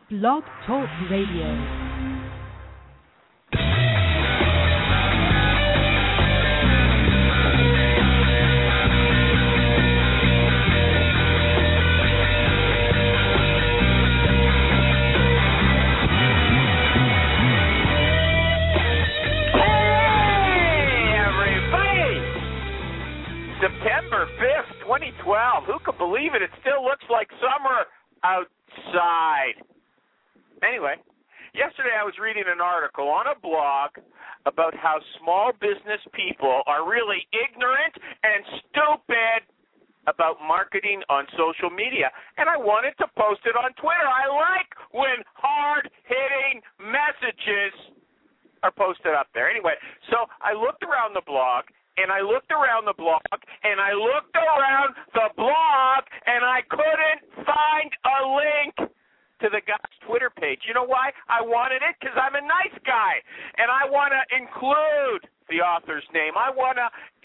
Blog Talk Radio. September 5th, 2012. Who could believe it? It still looks like summer outside. Anyway, yesterday I was reading an article on a blog about how small business people are really ignorant and stupid about marketing on social media, and I wanted to post it on Twitter. I like when hard-hitting messages are posted up there. Anyway, so I looked around the blog, and I looked around the blog, and I looked around the blog, and I couldn't find a link to the guy's Twitter page. You know why? I wanted it because I'm a nice guy, and I want to include the author's name. I want to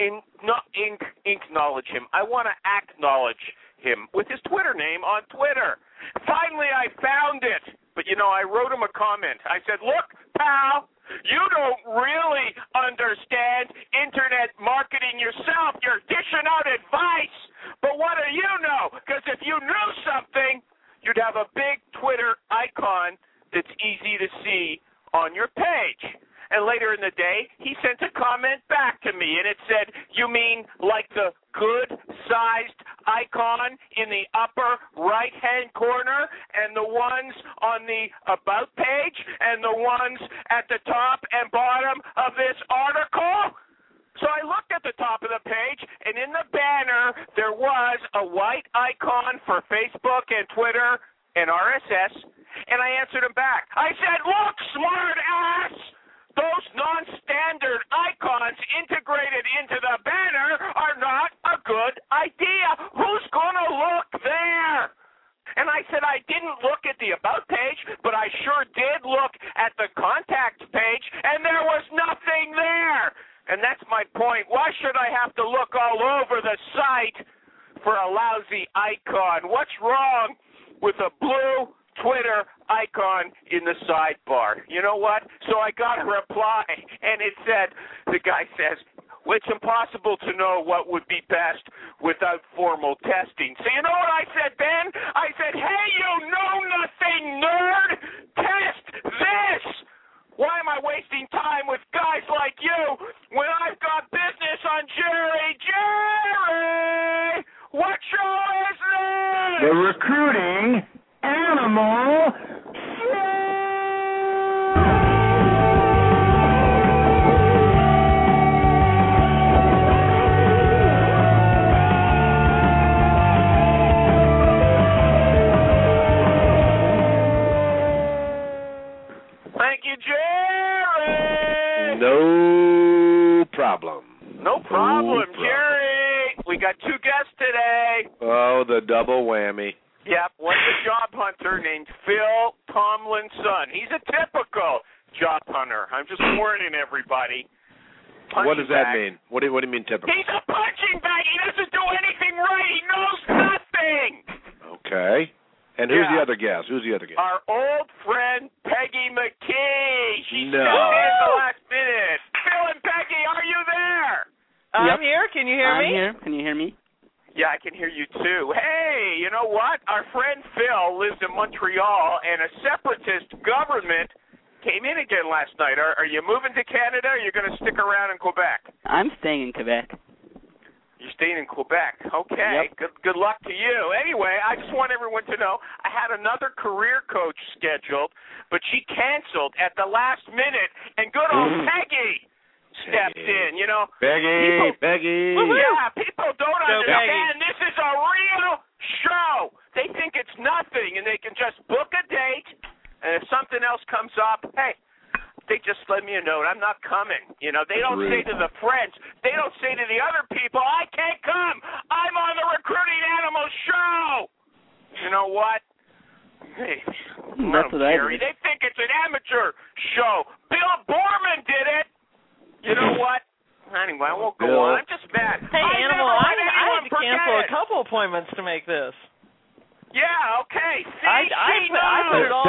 acknowledge him. I want to acknowledge him with his Twitter name on Twitter. Finally, I found it. But, you know, I wrote him a comment. I said, look, pal, you don't really understand internet marketing yourself. You're dishing out advice. But what do you know? Because if you knew something, you'd have a big Twitter icon that's easy to see on your page. And later in the day, he sent a comment back to me, and it said, you mean like the good-sized icon in the upper right-hand corner and the ones on the About page and the ones at the top and bottom of this article? So I looked at the top of the page, and in the banner, there was a white icon for Facebook and Twitter and RSS, and I answered him back. I said, look, smart ass! Those non-standard icons integrated into the banner are not a good idea. Who's going to look there? And I said I didn't look at the About page, but I sure did look at the Contact page, and there was nothing there. And that's my point. Why should I have to look all over the site for a lousy icon? What's wrong with a blue Twitter icon in the sidebar? You know what? So I got a reply, and it said, the guy says, well, it's impossible to know what would be best without formal testing. So you know what I said, Ben? I said, hey, you know-nothing nerd, test this! Why am I wasting time with guys like you when I've got business on Jerry? Jerry! What show is this? The Recruiting Animal Show! Thank you, Jerry! No problem. No problem, Jerry! We got two guests today. Oh, the double whammy. Yep, one's a job hunter named Phil Tomlinson. He's a typical job hunter. I'm just warning everybody. What does that mean? What do you mean typical? He's a punching bag. He doesn't do anything right. He knows nothing. Okay. And who's the other guest? Who's the other guest? Our old friend, Peggy McKee. She No. stepped in at the last minute. Phil and Peggy, are you there? I'm here. Can you hear me? I'm here. Can you hear me? Yeah, I can hear you too. Hey, you know what? Our friend Phil lives in Montreal, and a separatist government came in again last night. Are you moving to Canada, or are you going to stick around in Quebec? I'm staying in Quebec. You're staying in Quebec. Okay. Yep. Good luck to you. Anyway, I just want everyone to know I had another career coach scheduled, but she canceled at the last minute, and good old Peggy stepped in, you know. Peggy. Yeah, people don't Go understand. This is a real show. They think it's nothing, and they can just book a date, and if something else comes up, hey, they just let me a note. I'm not coming. You know, they don't say to the friends, they don't say to the other people, I can't come. I'm on the Recruiting Animal Show. You know what? Hey, That's what I Gary, did. they think it's an amateur show. Bill Borman did it. You know what? Anyway, I won't go on. I'm just mad. Hey, Animal, I had to cancel a it. couple appointments to make this. Yeah, okay. See, I put it all on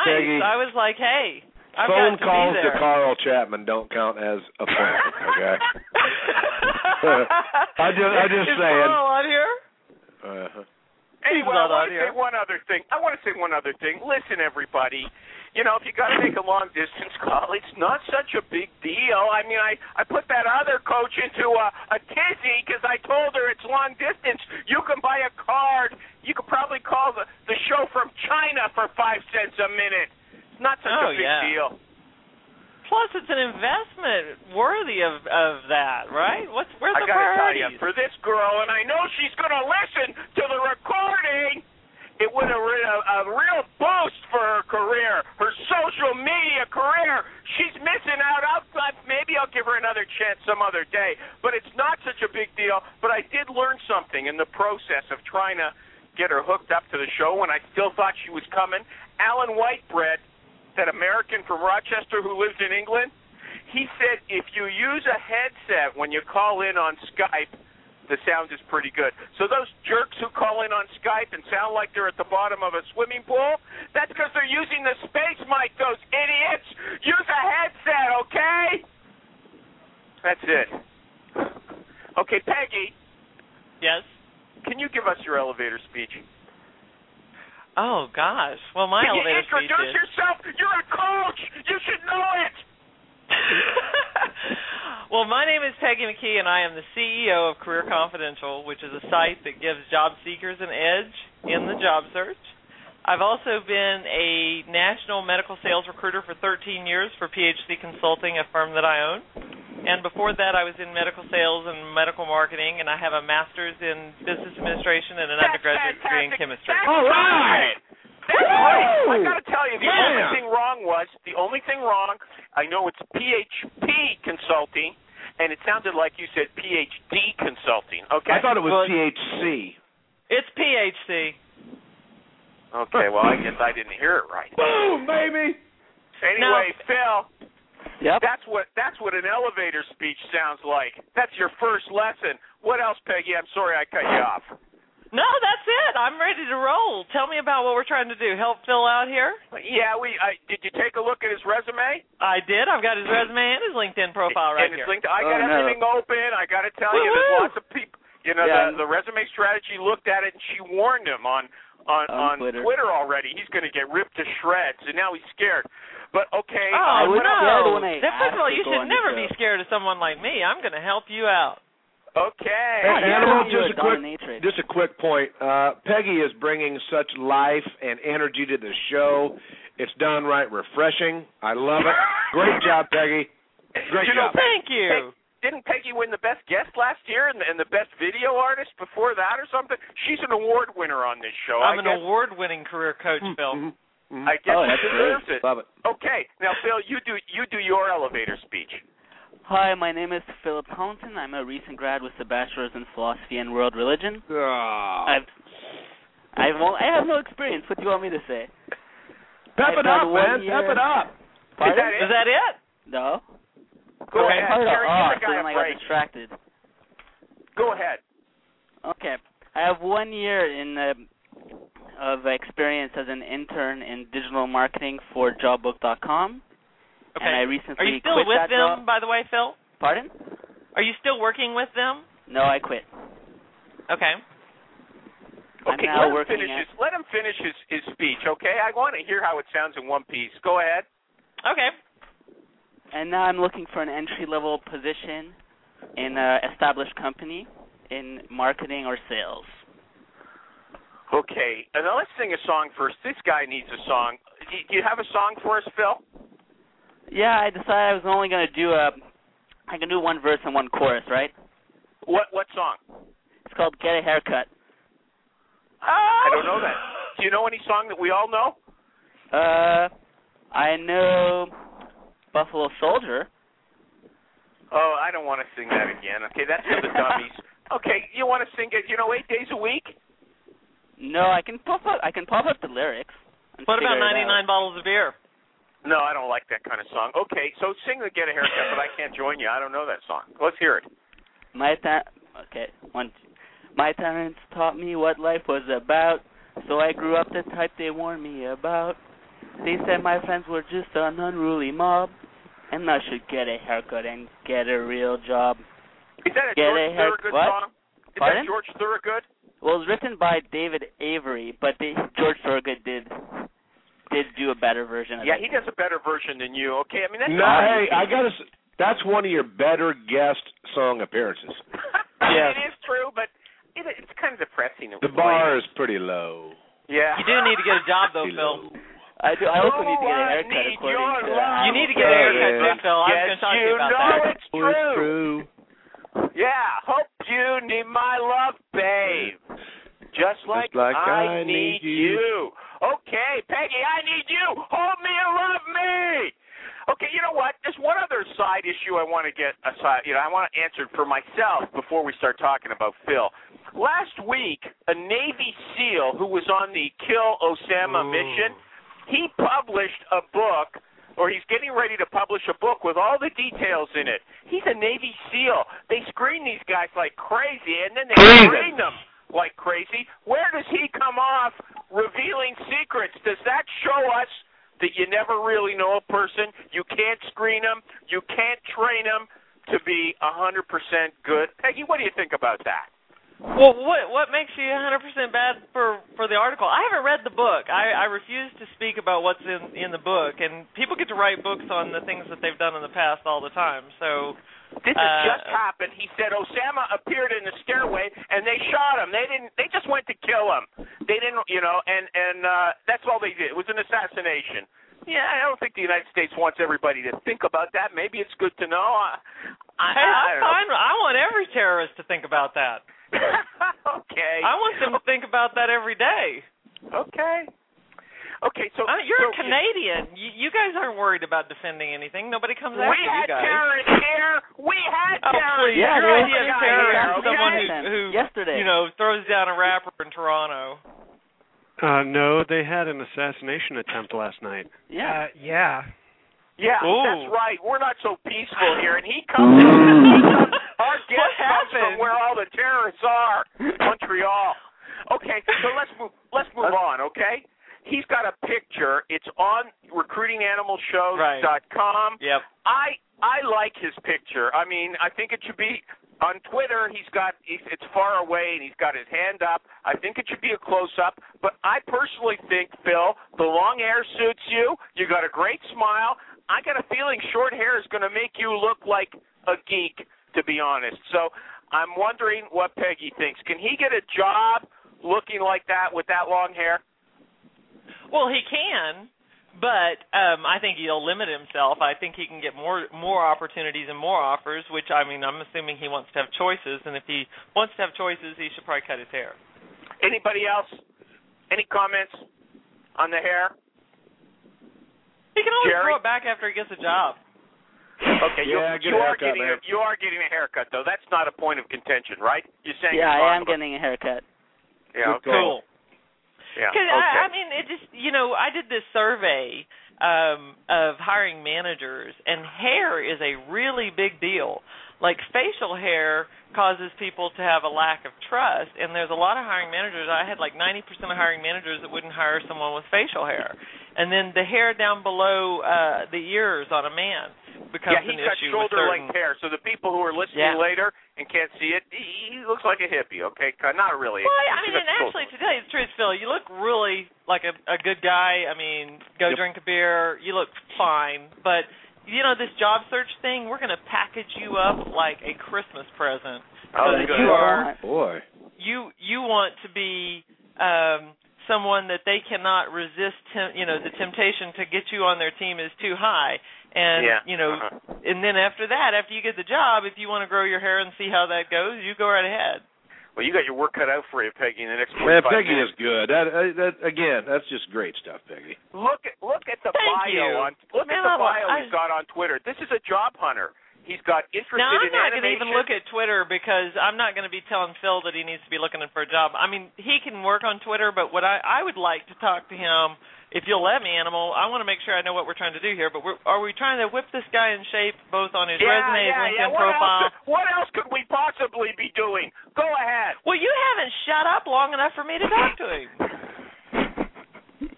Peggy, I was like, hey, I've phone got to calls be there. to Carl Chapman don't count as appointments, okay? I just Is saying. Carl on here? Anyway, not I on want to here. say one other thing. Listen, everybody. You know, if you got to make a long distance call, it's not such a big deal. I mean, I put that other coach into a tizzy because I told her it's long distance. You can buy a card. You could probably call the show from China for 5 cents a minute. It's not such a big deal. Plus, it's an investment worthy of that, right? Where's the I gotta tell priorities? you, for this girl, and I know she's gonna listen to the recording, it would have been a real boost for her career, her social media career. She's missing out. Maybe I'll give her another chance some other day, but it's not such a big deal. But I did learn something in the process of trying to get her hooked up to the show when I still thought she was coming. Alan Whitebread, that American from Rochester who lives in England, he said if you use a headset when you call in on Skype, the sound is pretty good. So those jerks who call in on Skype and sound like they're at the bottom of a swimming pool, that's because they're using the space mic, those idiots. Use a headset, okay? That's it. Okay, Peggy. Yes? Can you give us your elevator speech? Oh, gosh. Well, my Can elevator you speech introduce is... yourself? You're a coach. You should know it. Well, my name is Peggy McKee, and I am the CEO of Career Confidential, which is a site that gives job seekers an edge in the job search. I've also been a national medical sales recruiter for 13 years for PHC Consulting, a firm that I own. And before that, I was in medical sales and medical marketing, and I have a master's in business administration and an undergraduate degree in chemistry. All right. That's great. I got to tell you, the only thing wrong, I know it's PHP Consulting, and it sounded like you said PhD Consulting. Okay. I thought it was THC. It's PHC. Okay, well, I guess I didn't hear it right. Boom, baby. Anyway, Phil. Yep. That's what an elevator speech sounds like. That's your first lesson. What else, Peggy? I'm sorry I cut you off. No, that's it. I'm ready to roll. Tell me about what we're trying to do. Help Phil out here? Yeah, did you take a look at his resume? I did. I've got his resume and his LinkedIn profile right here. I got everything open. I got to tell you, there's lots of people. You know, the resume strategy looked at it, and she warned him on Twitter already. He's going to get ripped to shreds, and now he's scared. But, okay. Oh, no. First of all, you should never be scared of someone like me. I'm going to help you out. Okay. Animal, just a quick point. Peggy is bringing such life and energy to the show. It's downright refreshing. I love it. Great job, Peggy. Great job. Thank you. Didn't Peggy win the best guest last year and the best video artist before that or something? She's an award winner on this show. I'm an award-winning career coach, Phil. Mm-hmm. I guess she deserves it. Love it. Okay. Now, Phil, you do your elevator speech. Hi, my name is Philip Collington. I'm a recent grad with a bachelor's in philosophy and world religion. I have no experience. What do you want me to say? Pep it up, man. Pep it up. Is that it? No. Go ahead. So then I got distracted. Go ahead. Okay. I have 1 year of experience as an intern in digital marketing for jobbook.com. Okay. And I recently Are you still quit with that them, job. by the way, Phil? Pardon? Are you still working with them? No, I quit. Okay. Okay, let him finish his speech, okay? I want to hear how it sounds in one piece. Go ahead. Okay. And now I'm looking for an entry-level position in an established company in marketing or sales. Okay, now let's sing a song first. This guy needs a song. Do you have a song for us, Phil? Yeah, I decided I was only going to do I can do one verse and one chorus, right? What song? It's called Get a Haircut. I don't know that. Do you know any song that we all know? I know Buffalo Soldier. Oh, I don't want to sing that again. Okay, that's for the dummies. Okay, you want to sing it, 8 days a week? No, I can pop up the lyrics. What about 99 bottles of beer? No, I don't like that kind of song. Okay, so sing the Get a Haircut, but I can't join you. I don't know that song. Let's hear it. My parents taught me what life was about, so I grew up the type they warned me about. They said my friends were just an unruly mob, and I should get a haircut and get a real job. Is that a George Thorogood song? Is Pardon? that George Thorogood? Well, it was written by David Avery, but George Thorogood did do a better version of it. Yeah, he does a better version than you. Okay, I mean that's that's one of your better guest song appearances. Yeah, it is true, but it's kind of depressing. The bar is pretty low. Yeah, you do need to get a job though, Phil. I do. I also need to get a haircut. You need to get a haircut too, Phil. I was going to talk to you about that. It's true. Yeah, hope you need my love, babe. Just like I need you. Okay, Peggy, I need you. Hold me and love me. Okay, you know what? There's one other side issue I want to get aside. I want to answer for myself before we start talking about Phil. Last week, a Navy SEAL who was on the Kill Osama mission, he published a book, or he's getting ready to publish a book with all the details in it. He's a Navy SEAL. They screen these guys like crazy, and then they screen them like crazy. Where does he come off revealing secrets? Does that show us that you never really know a person? You can't screen them. You can't train them to be 100% good. Peggy, what do you think about that? Well, what makes you 100% bad for the article? I haven't read the book. I refuse to speak about what's in the book, and people get to write books on the things that they've done in the past all the time. So this has just happened. He said Osama appeared in the stairway and they shot him. They just went to kill him. They didn't, and that's all they did. It was an assassination. Yeah, I don't think the United States wants everybody to think about that. Maybe it's good to know. I'm fine. I want every terrorist to think about that. Okay. I want them to think about that every day. Okay, so you're a Canadian. You guys aren't worried about defending anything. Nobody comes after you guys. We had terrorists here. We had terrorists. Yeah, your idea of terrorist is someone who yesterday, throws down a rapper in Toronto. No, they had an assassination attempt last night. Yeah. Yeah, Ooh. That's right. We're not so peaceful here, and he comes. Our guest comes from where all the terrorists are, Montreal. Okay, so let's move on. Okay, he's got a picture. It's on recruitinganimalshows.com. Yep. I like his picture. I mean, I think it should be on Twitter. It's far away, and he's got his hand up. I think it should be a close-up. But I personally think, Phil, the long hair suits you. You got a great smile. I got a feeling short hair is going to make you look like a geek, to be honest. So I'm wondering what Peggy thinks. Can he get a job looking like that with that long hair? Well, he can, but I think he'll limit himself. I think he can get more opportunities and more offers, which, I mean, I'm assuming he wants to have choices, and if he wants to have choices, he should probably cut his hair. Anybody else? Any comments on the hair? He can always grow it back after he gets a job. Okay, you are getting a haircut, though. That's not a point of contention, right? You're saying I am getting a haircut. Yeah, okay. Cool. Yeah, okay. I mean, it just, I did this survey of hiring managers, and hair is a really big deal. Like, facial hair causes people to have a lack of trust, and there's a lot of hiring managers. I had like 90% of hiring managers that wouldn't hire someone with facial hair. And then the hair down below the ears on a man becomes an issue. Yeah, he's got shoulder-length hair, so the people who are listening later and can't see it, he looks like a hippie, okay? Not really. Well, I mean, and actually, to tell you the truth, Phil, you look really like a good guy. I mean, go drink a beer. You look fine. But, this job search thing, we're going to package you up like a Christmas present. Oh, so that good. you are, boy. You want to be someone that they cannot resist, the temptation to get you on their team is too high. And, and then after that, after you get the job, if you want to grow your hair and see how that goes, you go right ahead. Well, you got your work cut out for you, Peggy, in the next 45 Peggy minutes. is good. Again, that's just great stuff, Peggy. Look at the bio he's got on Twitter. This is a job hunter. He's got interested in animation. Now, I'm not going to even look at Twitter because I'm not going to be telling Phil that he needs to be looking for a job. I mean, he can work on Twitter, but what I would like to talk to him, if you'll let me, Animal, I want to make sure I know what we're trying to do here, but are we trying to whip this guy in shape both on his resume, his LinkedIn profile? What else could we possibly be doing? Go ahead. Well, you haven't shut up long enough for me to talk to him.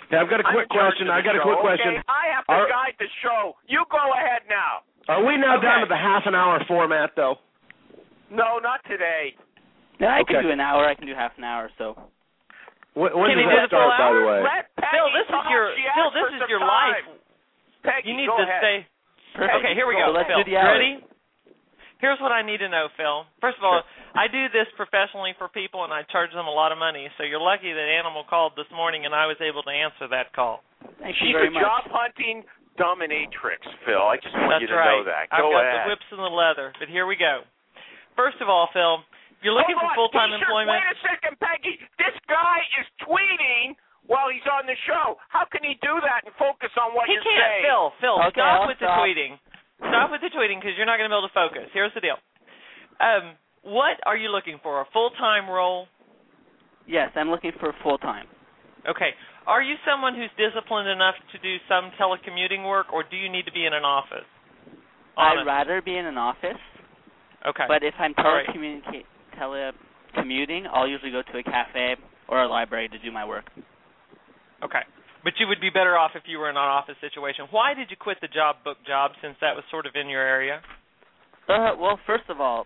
Hey, I've got a quick question. Okay? I have to guide the show. You go ahead now. Are we now down to the half-an-hour format, though? No, not today. No, I can do an hour. I can do half an hour. So. When does that start, by the way? Phil, this is your life. Peggy, you need go to ahead. stay. Perfect. Okay, here we go. So let's Phil, do the hour. ready? Here's what I need to know, Phil. First of all, I do this professionally for people, and I charge them a lot of money. So you're lucky that Animal called this morning, and I was able to answer that call. Thank you She's very a much. job hunting dominatrix, Phil. I just want you to right. know that. I've Go got ahead. the whips and the leather, but here we go. First of all, Phil, you're looking for full-time employment. Wait a second, Peggy. This guy is tweeting while he's on the show. How can he do that and focus on what you're saying? He can't. Phil, okay, stop with the tweeting. Stop with the tweeting because you're not going to be able to focus. Here's the deal. What are you looking for? A full-time role? Yes, I'm looking for full-time. Okay. Are you someone who's disciplined enough to do some telecommuting work, or do you need to be in an office? I'd rather be in an office. Okay. But if I'm telecommuting, I'll usually go to a cafe or a library to do my work. Okay. But you would be better off if you were in an office situation. Why did you quit the book job since that was sort of in your area? Well, first of all,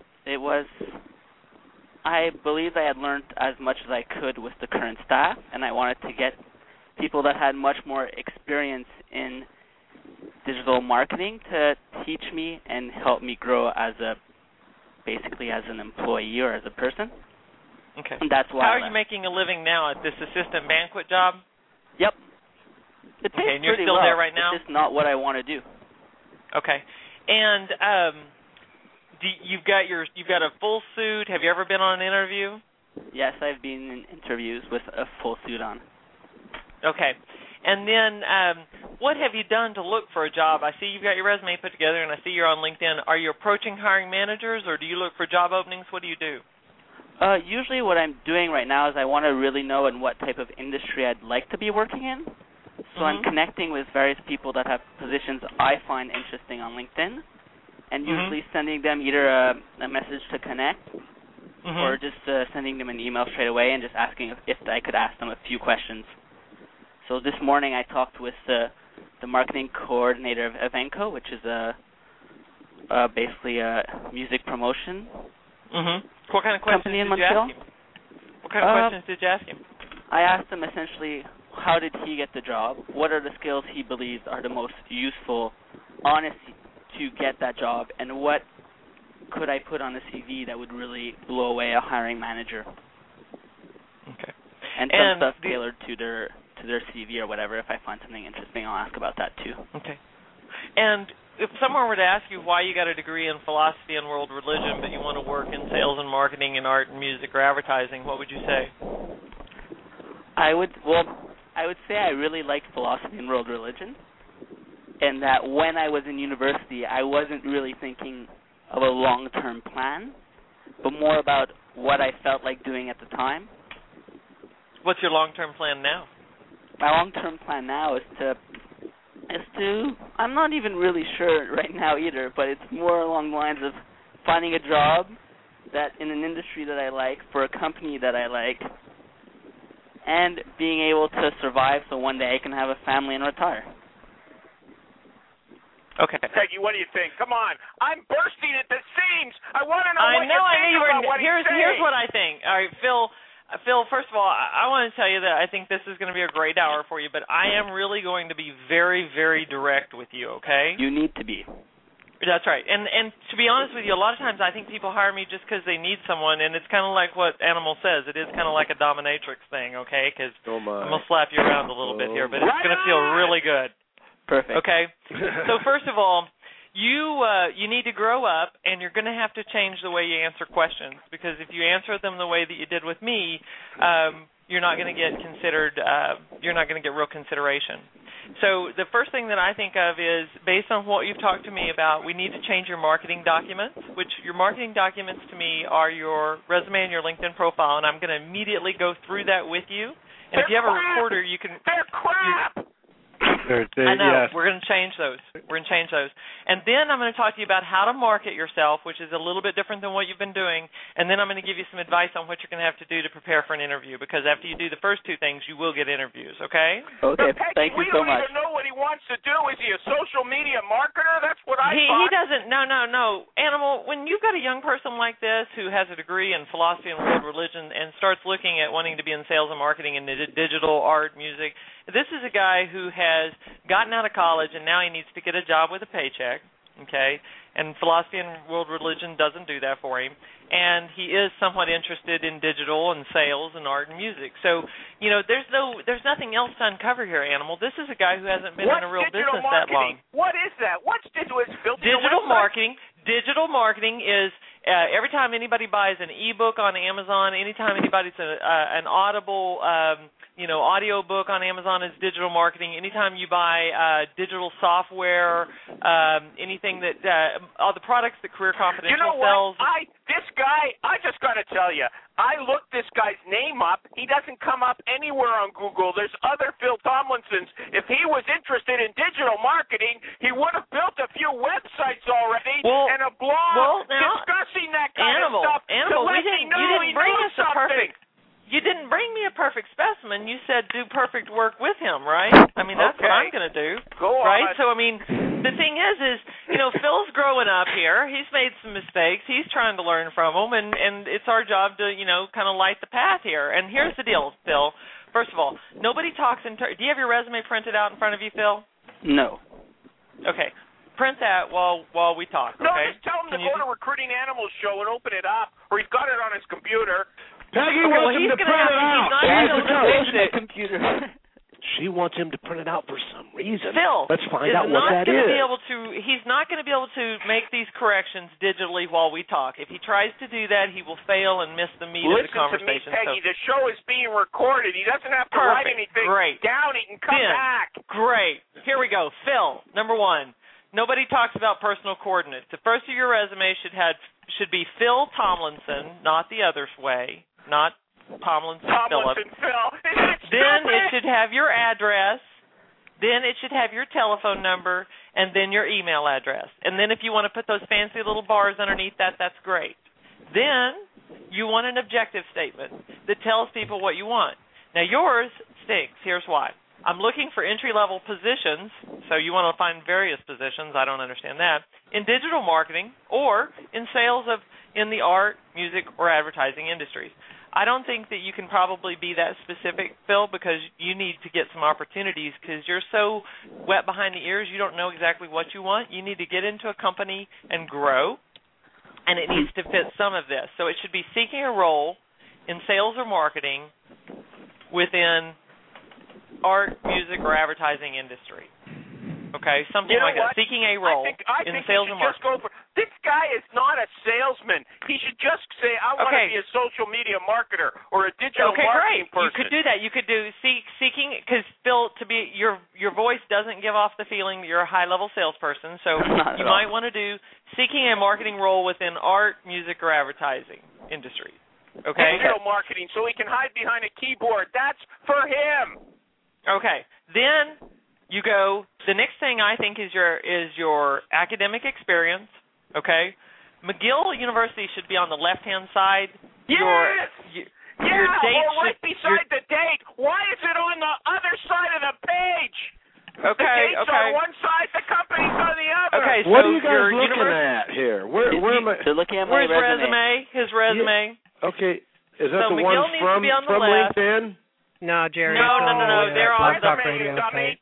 I believed I had learned as much as I could with the current staff, and I wanted to get people that had much more experience in digital marketing to teach me and help me grow basically as an employee or as a person. Okay. And that's why. How are you making a living now at this assistant banquet job? Yep. It pays and you're pretty still well. there right now? It's just not what I want to do. Okay. And you've got a full suit. Have you ever been on an interview? Yes, I've been in interviews with a full suit on. Okay. And then what have you done to look for a job? I see you've got your resume put together, and I see you're on LinkedIn. Are you approaching hiring managers, or do you look for job openings? What do you do? Usually what I'm doing right now is I want to really know in what type of industry I'd like to be working in. So I'm connecting with various people that have positions I find interesting on LinkedIn, and usually sending them either a message to connect or just sending them an email straight away and just asking if I could ask them a few questions. So this morning I talked with the marketing coordinator of Evenco, which is basically a music promotion What kind of questions company in did you Montreal. ask him? What kind of questions did you ask him? I asked him essentially, how did he get the job? What are the skills he believes are the most useful, honest, to get that job? And what could I put on a CV that would really blow away a hiring manager? Okay. And some stuff tailored to their CV or whatever. If I find something interesting, I'll ask about that too. Okay. And if someone were to ask you why you got a degree in philosophy and world religion, but you want to work in sales and marketing and art and music or advertising, what would you say? I would say I really liked philosophy and world religion, and that when I was in university, I wasn't really thinking of a long-term plan, but more about what I felt like doing at the time. What's your long-term plan now? My long-term plan now is to I'm not even really sure right now either, but it's more along the lines of finding a job that in an industry that I like, for a company that I like, and being able to survive so one day I can have a family and retire. Okay. Peggy, what do you think? Come on. I'm bursting at the seams. I want to know what you think about what he's saying. Here's what I think. All right, Phil, first of all, I want to tell you that I think this is going to be a great hour for you, but I am really going to be very, very direct with you, okay? You need to be. That's right. And to be honest with you, a lot of times I think people hire me just because they need someone, and it's kind of like what Animal says. It is kind of like a dominatrix thing, okay? Because I'm going to slap you around a little bit here, but it's going to feel really good. Perfect. Okay? So first of all, you need to grow up, and you're going to have to change the way you answer questions, because if you answer them the way that you did with me, you're not going to get considered. You're not going to get real consideration. So the first thing that I think of is, based on what you've talked to me about, we need to change your marketing documents, which your marketing documents to me are your resume and your LinkedIn profile, and I'm going to immediately go through that with you. And if you have a recorder, you can. They're crap. I know. Yes. We're going to change those. And then I'm going to talk to you about how to market yourself, which is a little bit different than what you've been doing. And then I'm going to give you some advice on what you're going to have to do to prepare for an interview, because after you do the first two things, you will get interviews, okay? Okay, Peggy, thank you so much. We don't even know what he wants to do. Is he a social media marketer? That's what I He thought. doesn't. No. Animal, when you've got a young person like this who has a degree in philosophy and world religion and starts looking at wanting to be in sales and marketing and digital art, music, this is a guy who has gotten out of college and now he needs to get a job with a paycheck, okay? And philosophy and world religion doesn't do that for him. And he is somewhat interested in digital and sales and art and music. So, there's nothing else to uncover here, Animal. This is a guy who hasn't been in a real business that long. What is that? What's digital? Digital marketing. Digital marketing is every time anybody buys an ebook on Amazon, anytime anybody's an Audible, audio book on Amazon is digital marketing. Anytime you buy digital software, anything that all the products that Career Confidential sells. This guy, I just got to tell you, I looked this guy's name up. He doesn't come up anywhere on Google. There's other Phil Tomlinsons. If he was interested in digital marketing, he would have built a few websites already and a blog discussing that kind of stuff. Animal, you didn't bring me a perfect specimen. You said do perfect work with him, right? I mean, that's what I'm going to do. Go on. Right? So, I mean, the thing is, Phil's growing up here. He's made some mistakes. He's trying to learn from them, and it's our job to, kind of light the path here. And here's the deal, Phil. First of all, nobody talks in do you have your resume printed out in front of you, Phil? No. Okay. Print that while we talk, okay? No, just tell him to go to Recruiting Animals show and open it up, or he's got it on his computer. Peggy wants him to print it out. Computer. She wants him to print it out for some reason. Phil, let's find out what that is. He's not going to be able to make these corrections digitally while we talk. If he tries to do that, he will fail and miss the meat of the conversation. Listen to me, Peggy. The show is being recorded. He doesn't have to write anything down. He can come back. Great. Here we go. Phil, number one. Nobody talks about personal coordinates. The first of your resume should be Phil Tomlinson, not the other way, not Tomlinson Philip. Phil. Then it should have your address. Then it should have your telephone number, and then your email address. And then if you want to put those fancy little bars underneath that, that's great. Then you want an objective statement that tells people what you want. Now yours stinks. Here's why. I'm looking for entry-level positions, so you want to find various positions, I don't understand that, in digital marketing or in sales in the art, music, or advertising industries. I don't think that you can probably be that specific, Phil, because you need to get some opportunities because you're so wet behind the ears, you don't know exactly what you want. You need to get into a company and grow, and it needs to fit some of this. So it should be seeking a role in sales or marketing within art, music, or advertising industry. Okay, something like that. Seeking a role in sales and marketing. This guy is not a salesman. He should just say, I want to be a social media marketer or a digital marketing person. You could do that. You could do seeking, because, Phil, your voice doesn't give off the feeling that you're a high-level salesperson, so you might want to do seeking a marketing role within art, music, or advertising industry. Okay? Digital marketing, so he can hide behind a keyboard. That's for him. Okay. Then you go, the next thing I think is your academic experience, okay? McGill University should be on the left-hand side. Yes! Your date right beside the date. Why is it on the other side of the page? Okay, the date's on one side, the company's on the other. Okay, so what are you guys looking at here? Where am I? They're looking at my resume. His resume. Yeah. Okay, is that the McGill one from LinkedIn? No, Jerry. No. They're on Blog Talk Radio. Okay.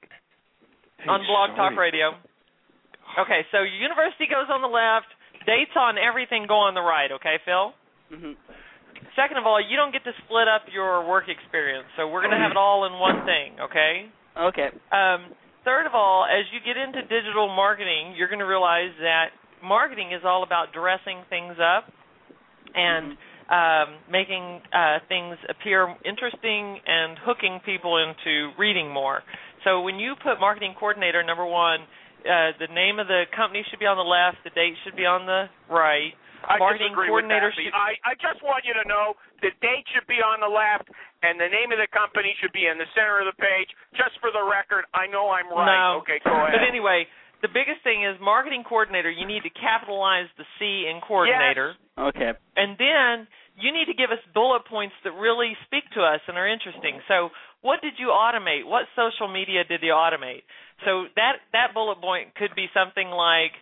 On Blog Talk Radio. Okay, so your university goes on the left. Dates on everything go on the right. Okay, Phil? Mm-hmm. Second of all, you don't get to split up your work experience, so we're going to have it all in one thing. Okay? Okay. Third of all, as you get into digital marketing, you're going to realize that marketing is all about dressing things up and making things appear interesting and hooking people into reading more. So when you put marketing coordinator, number one, the name of the company should be on the left, the date should be on the right. marketing coordinator should... I just want you to know the date should be on the left and the name of the company should be in the center of the page. Just for the record, I know I'm right. No. Okay, go ahead. But anyway, the biggest thing is marketing coordinator. You need to capitalize the C in coordinator. Yes. Okay. And then you need to give us bullet points that really speak to us and are interesting. So what did you automate? What social media did you automate? So that bullet point could be something like,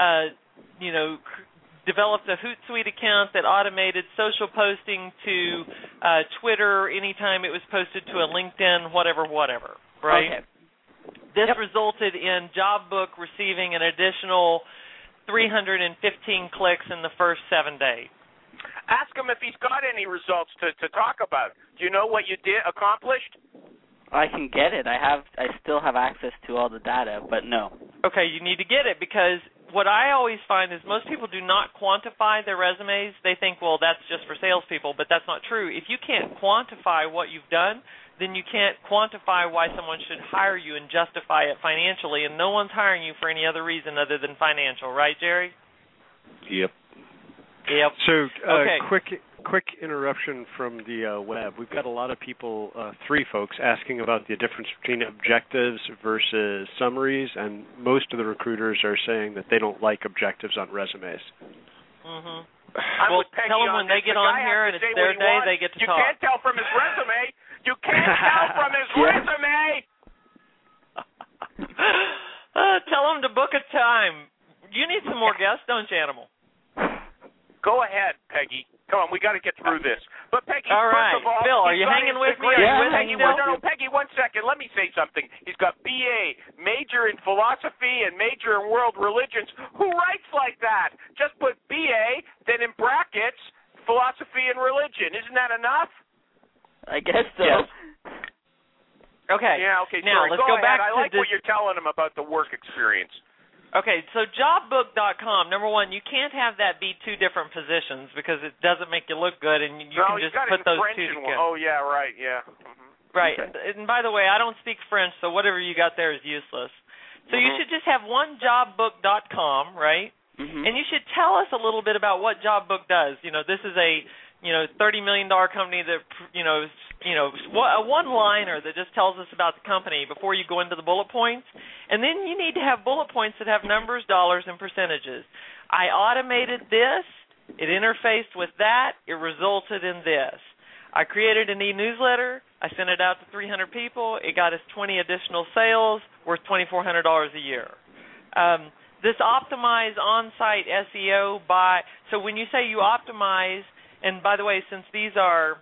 developed a Hootsuite account that automated social posting to Twitter anytime it was posted to a LinkedIn, whatever, right? Okay. This resulted in JobBook receiving an additional 315 clicks in the first 7 days. Ask him if he's got any results to talk about. Do you know what you accomplished? I can get it. I still have access to all the data, but no. Okay, you need to get it because what I always find is most people do not quantify their resumes. They think, well, that's just for salespeople, but that's not true. If you can't quantify what you've done, then you can't quantify why someone should hire you and justify it financially, and no one's hiring you for any other reason other than financial, right, Jerry? Yep. So, okay. quick interruption from the web. We've got a lot of people, 3 folks, asking about the difference between objectives versus summaries, and most of the recruiters are saying that they don't like objectives on resumes. Mm-hmm. Well, tell them when they get on here and it's their day, they get to talk. You can't tell from his resume. You can't tell from his resume. Tell them to book a time. You need some more guests, don't you, Animal? Go ahead, Peggy. Come on, we got to get through this. But Peggy, all right. first of all, Phil, are you hanging with me? Are you with me? No, Peggy, 1 second. Let me say something. He's got BA, major in philosophy and major in world religions. Who writes like that? Just put BA, then in brackets, philosophy and religion. Isn't that enough? I guess so. Yes. Okay. Yeah, okay. Now, sorry. let's go back I to like what you're telling him about the work experience. Okay, so jobbook.com, number one, you can't have that be 2 different positions because it doesn't make you look good, and you can just put those French 2 together. Oh, yeah, right, yeah. Mm-hmm. Right, okay. And by the way, I don't speak French, so whatever you got there is useless. So you should just have one jobbook.com, right? Mm-hmm. And you should tell us a little bit about what JobBook does. This is a $30 million company that a one-liner that just tells us about the company before you go into the bullet points. And then you need to have bullet points that have numbers, dollars, and percentages. I automated this. It interfaced with that. It resulted in this. I created an e-newsletter. I sent it out to 300 people. It got us 20 additional sales worth $2,400 a year. This optimized on-site SEO so when you say you optimize, and by the way, since these are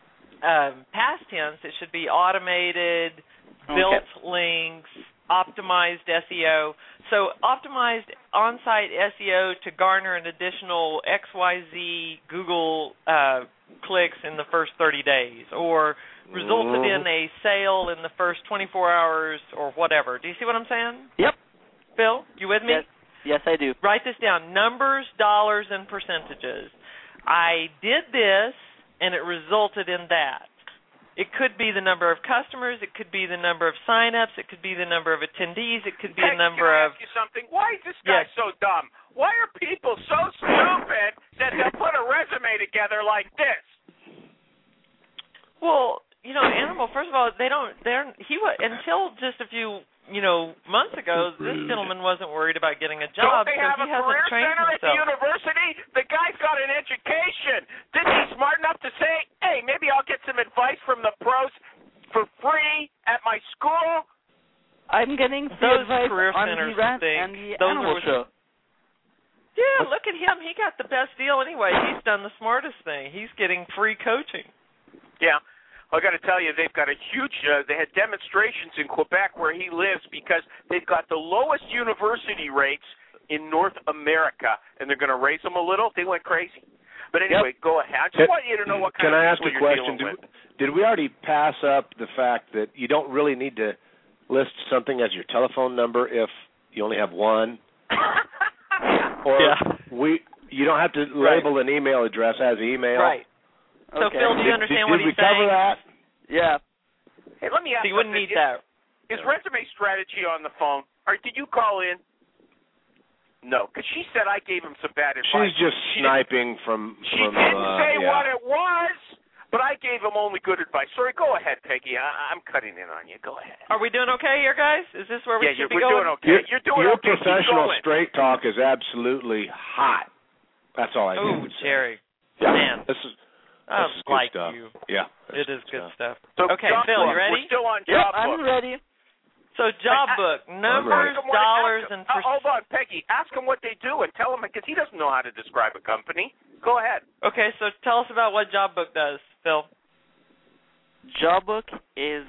past tense, it should be automated, built links, optimized SEO. So optimized on-site SEO to garner an additional XYZ Google clicks in the first 30 days, or resulted in a sale in the first 24 hours, or whatever. Do you see what I'm saying? Yep. Phil, you with me? Yes, I do. Write this down, numbers, dollars, and percentages. I did this, and it resulted in that. It could be the number of customers. It could be the number of sign-ups. It could be the number of attendees. It could be the number of... Can I ask you something? Why is this guy so dumb? Why are people so stupid that they'll put a resume together like this? Well, Animal, first of all, until just a few... months ago, this gentleman wasn't worried about getting a job. Don't they have a career center at the university? The guy's got an education. Didn't he smart enough to say, hey, maybe I'll get some advice from the pros for free at my school? I'm getting those advice career on centers the rant and the those animal show. Yeah, look at him. He got the best deal anyway. He's done the smartest thing. He's getting free coaching. Yeah. I got to tell you, they've got a huge, they had demonstrations in Quebec where he lives because they've got the lowest university rates in North America, and they're going to raise them a little. They went crazy. But anyway, Go ahead. I just want you to know what kind of people Can I ask a question? Did we already pass up the fact that you don't really need to list something as your telephone number if you only have one? Or you don't have to label an email address as email? Right. So, Phil, do you understand what he's saying? Did we cover that? Yeah. Hey, let me ask you. So you wouldn't need that. Is Resume Strategy on the phone? Or did you call in? No, because she said I gave him some bad advice. She's just sniping from. She didn't say what it was, but I gave him only good advice. Sorry, go ahead, Peggy. I'm cutting in on you. Go ahead. Are we doing okay here, guys? Is this where we should be we're going? doing okay. You're doing your okay. professional straight talk is absolutely hot. That's all I Oh, can say. Jerry. Yeah. Man. This is I good like stuff. you. Yeah. It is good stuff. So okay, job Phil, book. you ready? We're still on Yep, job I'm book. ready. So job book, numbers, dollars, and hold on, Peggy. Ask him what they do and tell him, because he doesn't know how to describe a company. Go ahead. Okay, so tell us about what job book does, Phil. Job book is.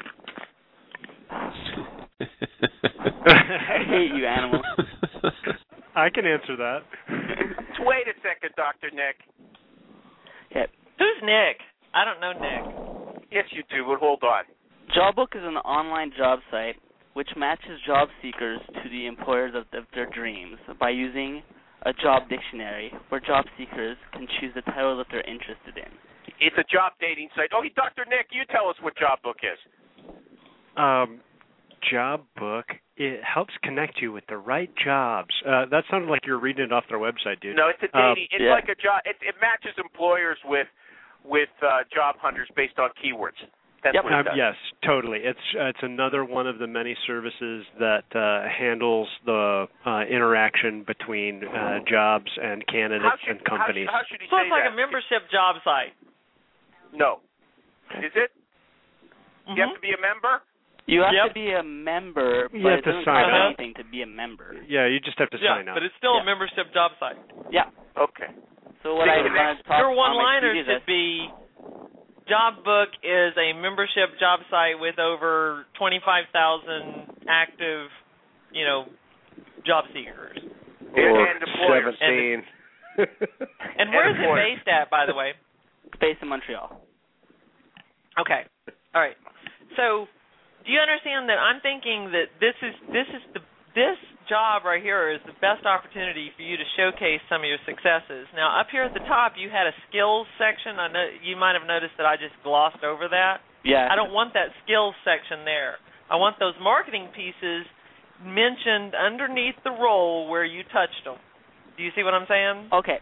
I hate you, animal. I can answer that. Wait a second, Dr. Nick. Okay. Who's Nick? I don't know Nick. Yes, you do, but hold on. Jobbook is an online job site which matches job seekers to the employers of their dreams by using a job dictionary where job seekers can choose the title that they're interested in. It's a job dating site. Oh, Dr. Nick, you tell us what job book is. Job book, it helps connect you with the right jobs. That sounded like you were reading it off their website, dude. No, it's a dating. It's like a job. It matches employers with job hunters based on keywords. That's what it does. Yes, totally. It's another one of the many services that handles the interaction between jobs and candidates and companies. How should he So say it's like that? a membership job site. No. Is it? Mm-hmm. You have to be a member? You have to be a member, but it doesn't cost anything to be a member. Yeah, you just have to sign up. But it's still a membership job site. Yeah. Okay. So what I want to talk your on my one-liner CV should be, Job Book is a membership job site with over 25,000 active, job seekers. Or and employers. 17. And where is it based at, by the way? It's based in Montreal. Okay. All right. So, do you understand that I'm thinking that this job right here is the best opportunity for you to showcase some of your successes. Now, up here at the top, you had a skills section. I know you might have noticed that I just glossed over that. Yeah. I don't want that skills section there. I want those marketing pieces mentioned underneath the role where you touched them. Do you see what I'm saying? Okay.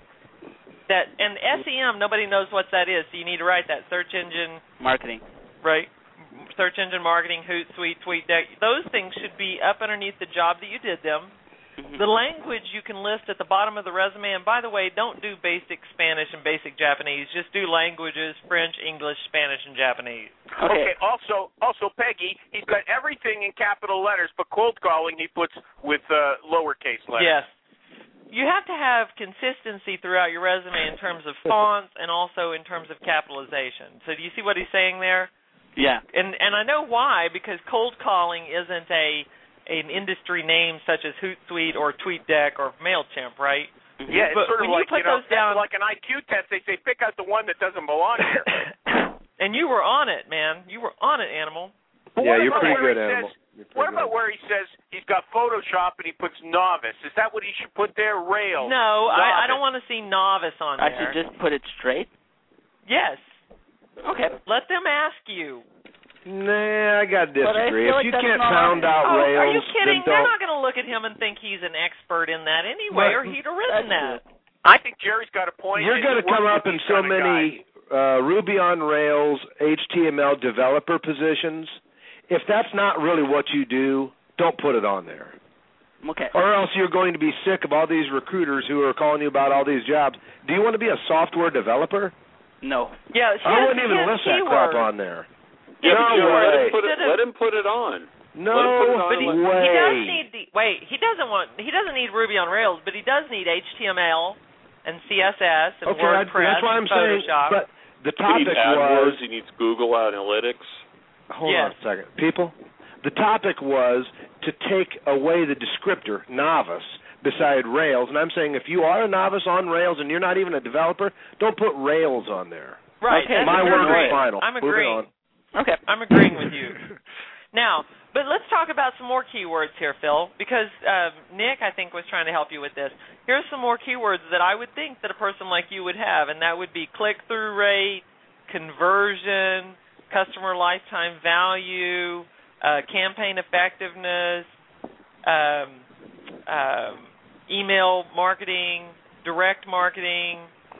And SEM, nobody knows what that is, so you need to write that. Search engine marketing. Right. Search engine marketing, Hootsuite, TweetDeck. Those things should be up underneath the job that you did them. Mm-hmm. The language you can list at the bottom of the resume. And by the way, don't do basic Spanish and basic Japanese. Just do languages, French, English, Spanish, and Japanese. Okay. Also, Peggy, he's got everything in capital letters, but cold calling he puts with lowercase letters. Yes. You have to have consistency throughout your resume in terms of fonts and also in terms of capitalization. So do you see what he's saying there? Yeah. And I know why, because cold calling isn't an industry name such as Hootsuite or TweetDeck or MailChimp, right? Mm-hmm. Yeah, it's but sort of when like, you put those down, like an IQ test. They say pick out the one that doesn't belong here. And you were on it, man. You were on it, Animal. But yeah, you're pretty good, Animal. What about where he says he's got Photoshop and he puts novice? Is that what he should put there? Rails? No, I don't want to see novice on there. I should just put it straight? Yes. Okay. Let them ask you. Nah, I got to disagree. If you can't pound out Rails, are you kidding? then They're don't. not going to look at him and think he's an expert in that anyway, or he'd have written that. I think Jerry's got a point. You're going to come up in so many Ruby on Rails, HTML developer positions. If that's not really what you do, don't put it on there. Okay. Or else you're going to be sick of all these recruiters who are calling you about all these jobs. Do you want to be a software developer? No. Yeah, I wouldn't even list that crap on there. Yeah, no way. Let him put it on. No but he does need he doesn't need Ruby on Rails, but he does need HTML and CSS and WordPress. That's why I'm saying. But the topic was he needs Google Analytics. Hold on a second. People, the topic was to take away the descriptor, novice, beside Rails. And I'm saying if you are a novice on Rails and you're not even a developer, don't put Rails on there. Right. Okay. My word is final. I'm agreeing. Okay. I'm agreeing with you. Now, but let's talk about some more keywords here, Phil, because Nick, I think, was trying to help you with this. Here's some more keywords that I would think that a person like you would have, and that would be click-through rate, conversion, customer lifetime value, campaign effectiveness, email marketing, direct marketing.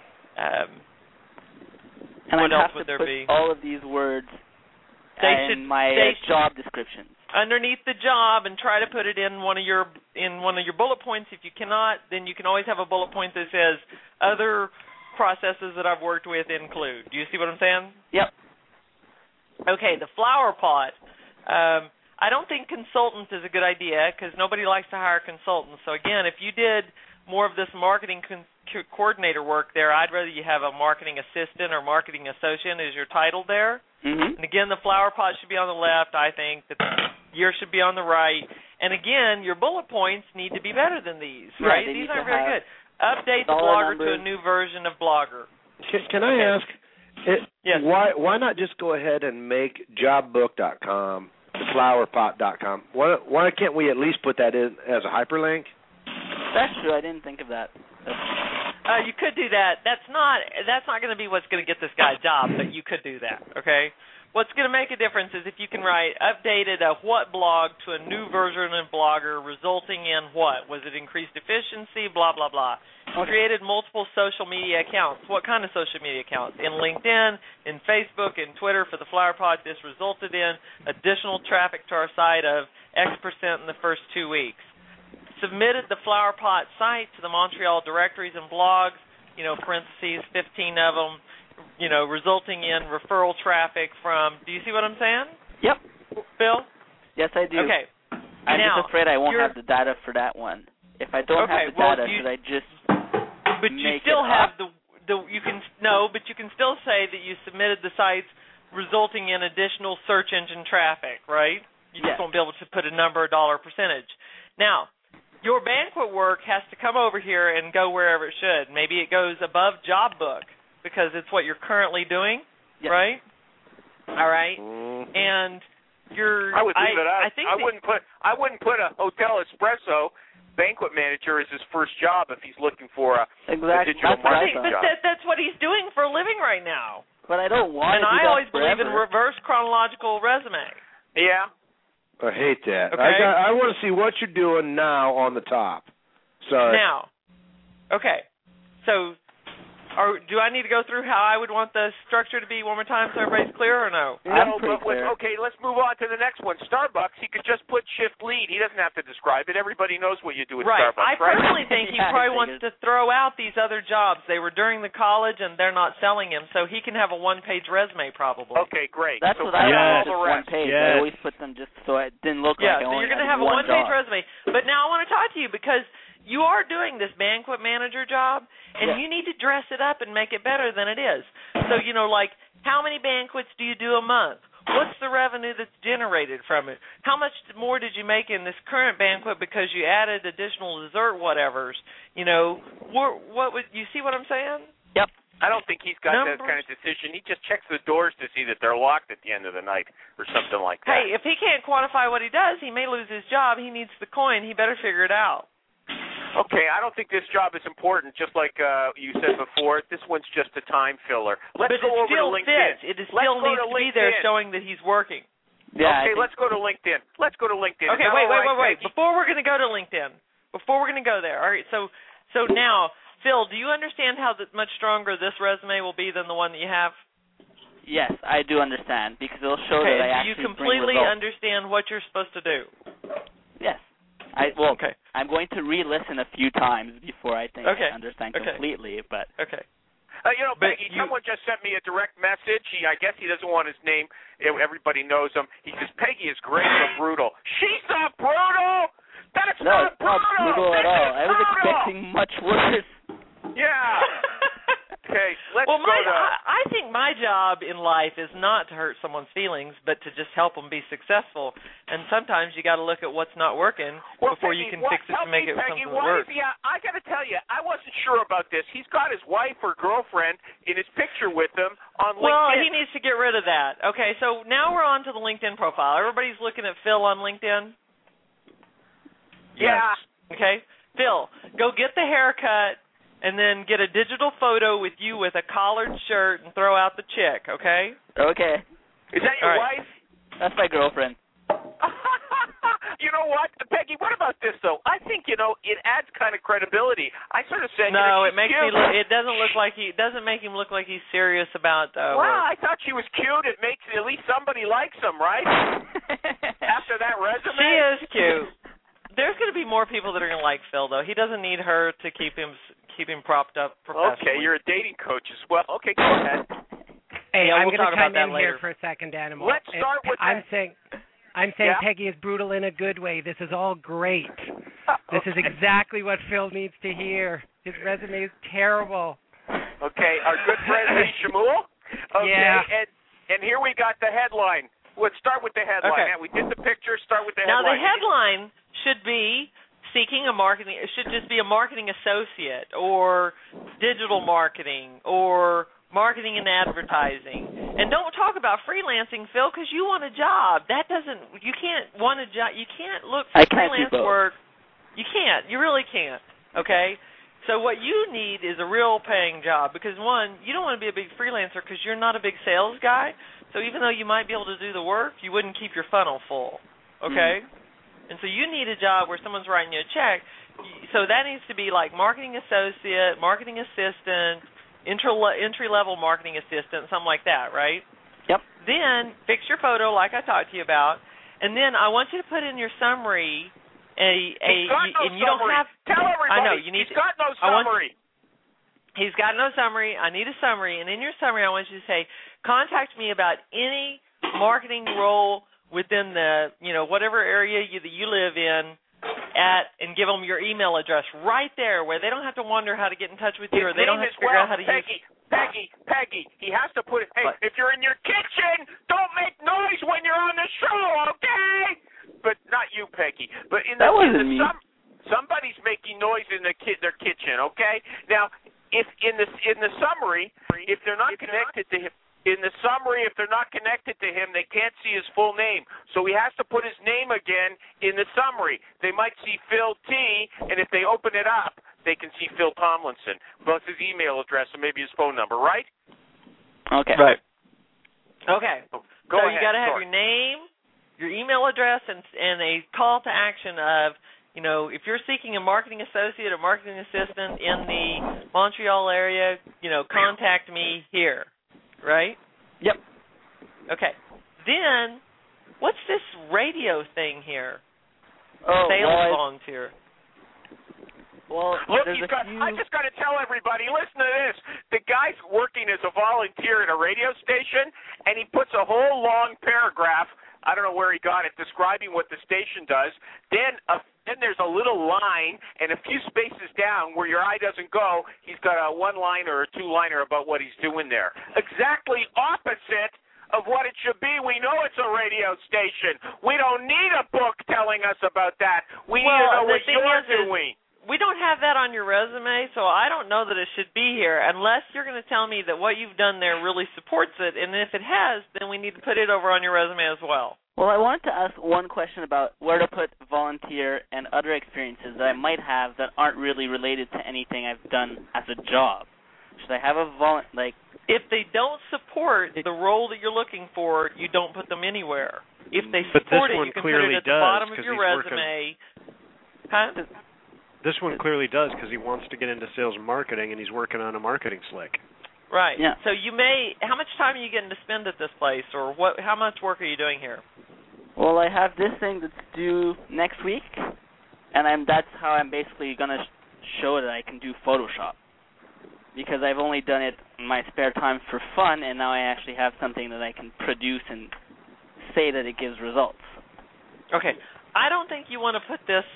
And what I'd else have would to there put be? all of these words They in my job descriptions. Underneath the job, and try to put it in one of your bullet points. If you cannot, then you can always have a bullet point that says other processes that I've worked with include. Do you see what I'm saying? Yep. Okay, the flower pot. I don't think consultants is a good idea because nobody likes to hire consultants. So again, if you did more of this marketing coordinator work there, I'd rather you have a marketing assistant or marketing associate as your title there. Mm-hmm. And again, the flower pot should be on the left. I think the year should be on the right. And again, your bullet points need to be better than these, right? Yeah, these aren't very good. Update the Blogger to a new version of Blogger. Can I ask? Yes. Why not just go ahead and make jobbook.com, flowerpot.com? Why can't we at least put that in as a hyperlink? That's true. I didn't think of that. You could do that. That's not going to be what's going to get this guy a job, but you could do that, okay? What's going to make a difference is if you can write updated a what blog to a new version of Blogger resulting in what? Was it increased efficiency? Blah, blah, blah. Created multiple social media accounts. What kind of social media accounts? In LinkedIn, in Facebook, in Twitter for the Flower Pot. This resulted in additional traffic to our site of X% in the first 2 weeks. Submitted the Flower Pot site to the Montreal directories and blogs, parentheses, 15 of them, resulting in referral traffic from, do you see what I'm saying? Yep. Phil? Yes, I do. Okay. I'm just afraid I won't have the data for that one. If I don't have the data, should I just But you still have you can still say that you submitted the sites resulting in additional search engine traffic, right? You just won't be able to put a number, a dollar percentage. Now, your banquet work has to come over here and go wherever it should. Maybe it goes above job book because it's what you're currently doing, right? All right. And I would leave it out. I wouldn't put a Hotel Espresso banquet manager as his first job if he's looking for a digital marketing job. But that's what he's doing for a living right now. But I don't want to do that And I always forever. believe in reverse chronological resume. Yeah. I hate that. Okay. I want to see what you're doing now on the top. Sorry. Now, okay. So, do I need to go through how I would want the structure to be one more time so everybody's clear or no? No, but okay, let's move on to the next one. Starbucks, he could just put shift lead. He doesn't have to describe it. Everybody knows what you do at Starbucks, I personally think he probably wants to throw out these other jobs. They were during the college and they're not selling him, so he can have a one-page resume probably. Okay, great. That's what I want, just one page. I always put them just so it didn't look like I only so you're going to have a one-page resume. But now I want to talk to you because you are doing this banquet manager job, and you need to dress it up and make it better than it is. So, like, how many banquets do you do a month? What's the revenue that's generated from it? How much more did you make in this current banquet because you added additional dessert whatevers? What would you see what I'm saying? Yep. I don't think he's got that kind of decision. He just checks the doors to see that they're locked at the end of the night or something like that. Hey, if he can't quantify what he does, he may lose his job. He needs the coin. He better figure it out. Okay, I don't think this job is important, just like you said before. This one's just a time filler. Let's go over to LinkedIn. It still needs to be there showing that he's working. Yeah, okay, let's go to LinkedIn. Okay, wait. Before we're going to go to LinkedIn, before we're going to go there, all right, so now, Phil, do you understand how much stronger this resume will be than the one that you have? Yes, I do understand, because it'll show that I actually do you completely bring results. understand what you're supposed to do? Yes. I'm going to re-listen a few times before I think I understand completely. But Peggy, someone just sent me a direct message. I guess he doesn't want his name. Everybody knows him. He says, Peggy is great but brutal. She's not brutal! That's not brutal! Not brutal at all. I was expecting much worse. Yeah. Okay, let's go to... I think my job in life is not to hurt someone's feelings, but to just help them be successful. And sometimes you got to look at what's not working before you can fix it to make it something that works. I got to tell you, I wasn't sure about this. He's got his wife or girlfriend in his picture with him on LinkedIn. Well, he needs to get rid of that. Okay, so now we're on to the LinkedIn profile. Everybody's looking at Phil on LinkedIn? Yeah. Okay, Phil, go get the haircut. And then get a digital photo with you with a collared shirt and throw out the chick, okay? Okay. Is that your wife? That's my girlfriend. you know what, Peggy? What about this though? I think it adds kind of credibility. I sort of said, no, it makes cute. me look. It doesn't make him look like he's serious about. Well, I thought she was cute. It makes at least somebody likes him, right? After that resume, she is cute. There's going to be more people that are going to like Phil, though. He doesn't need her to keep him propped up professionally. Okay, you're a dating coach as well. Okay, go ahead. Hey, Yeah, I'm we'll going to chime in later. here for a second, Animal. Let's start with I'm saying yeah? Peggy is brutal in a good way. This is all great. This is exactly what Phil needs to hear. His resume is terrible. Okay, our good friend Lee Shamool. Okay, Yeah. And here we got the headline. Let's start with the headline. Okay. Now, we did the picture. Start with the Now, headline. the headline should be seeking a marketing. It should just be a marketing associate or digital marketing or marketing and advertising. And don't talk about freelancing, Phil, because you want a job. You can't want a job. You can't look for freelance work. You can't. You really can't. Okay? So what you need is a real paying job because, one, you don't want to be a big freelancer because you're not a big sales guy. So even though you might be able to do the work, you wouldn't keep your funnel full. Okay? And so you need a job where someone's writing you a check. So that needs to be like marketing associate, marketing assistant, entry-level marketing assistant, something like that, right? Yep. Then fix your photo like I talked to you about, and then I want you to put in your summary He's got no you don't summary. have. Tell everybody. I know you need. He's got no summary. He's got no summary. I need a summary, and in your summary, I want you to say, "Contact me about any marketing role within the whatever area that you live in." And give them your email address right there, where they don't have to wonder how to get in touch with you, or they don't have to figure out how to use. Peggy. He has to put it. Hey, if you're in your kitchen, don't make noise when you're on the show, okay? But not you, Peggy. But somebody's making noise in their kitchen, okay? Now, if in the summary, if they're not connected to him. In the summary, if they're not connected to him, they can't see his full name. So he has to put his name again in the summary. They might see Phil T, and if they open it up, they can see Phil Tomlinson, plus his email address and maybe his phone number, right? Okay. Right. Okay. Go so ahead. You got to have your name, your email address, and a call to action of, if you're seeking a marketing associate or marketing assistant in the Montreal area, contact me here. Right? Yep. Okay. Then, what's this radio thing here? Sales volunteer. Well, look, I just got to tell everybody, listen to this. The guy's working as a volunteer at a radio station, and he puts a whole long paragraph, I don't know where he got it, describing what the station does. Then there's a little line, and a few spaces down where your eye doesn't go, he's got a one-liner or two-liner about what he's doing there. Exactly opposite of what it should be. We know it's a radio station. We don't need a book telling us about that. We need to know what you're doing. We don't have that on your resume, so I don't know that it should be here unless you're going to tell me that what you've done there really supports it, and if it has, then we need to put it over on your resume as well. Well, I wanted to ask one question about where to put volunteer and other experiences that I might have that aren't really related to anything I've done as a job. Should I have a If they don't support the role that you're looking for, you don't put them anywhere. If they support it, you can put it at the bottom of your resume. This one clearly does because he wants to get into sales and marketing, and he's working on a marketing slick. Right. Yeah. So how much time are you getting to spend at this place, or how much work are you doing here? Well, I have this thing that's due next week, and that's how I'm basically going to show that I can do Photoshop. Because I've only done it in my spare time for fun, and now I actually have something that I can produce and say that it gives results. Okay. I don't think you want to put this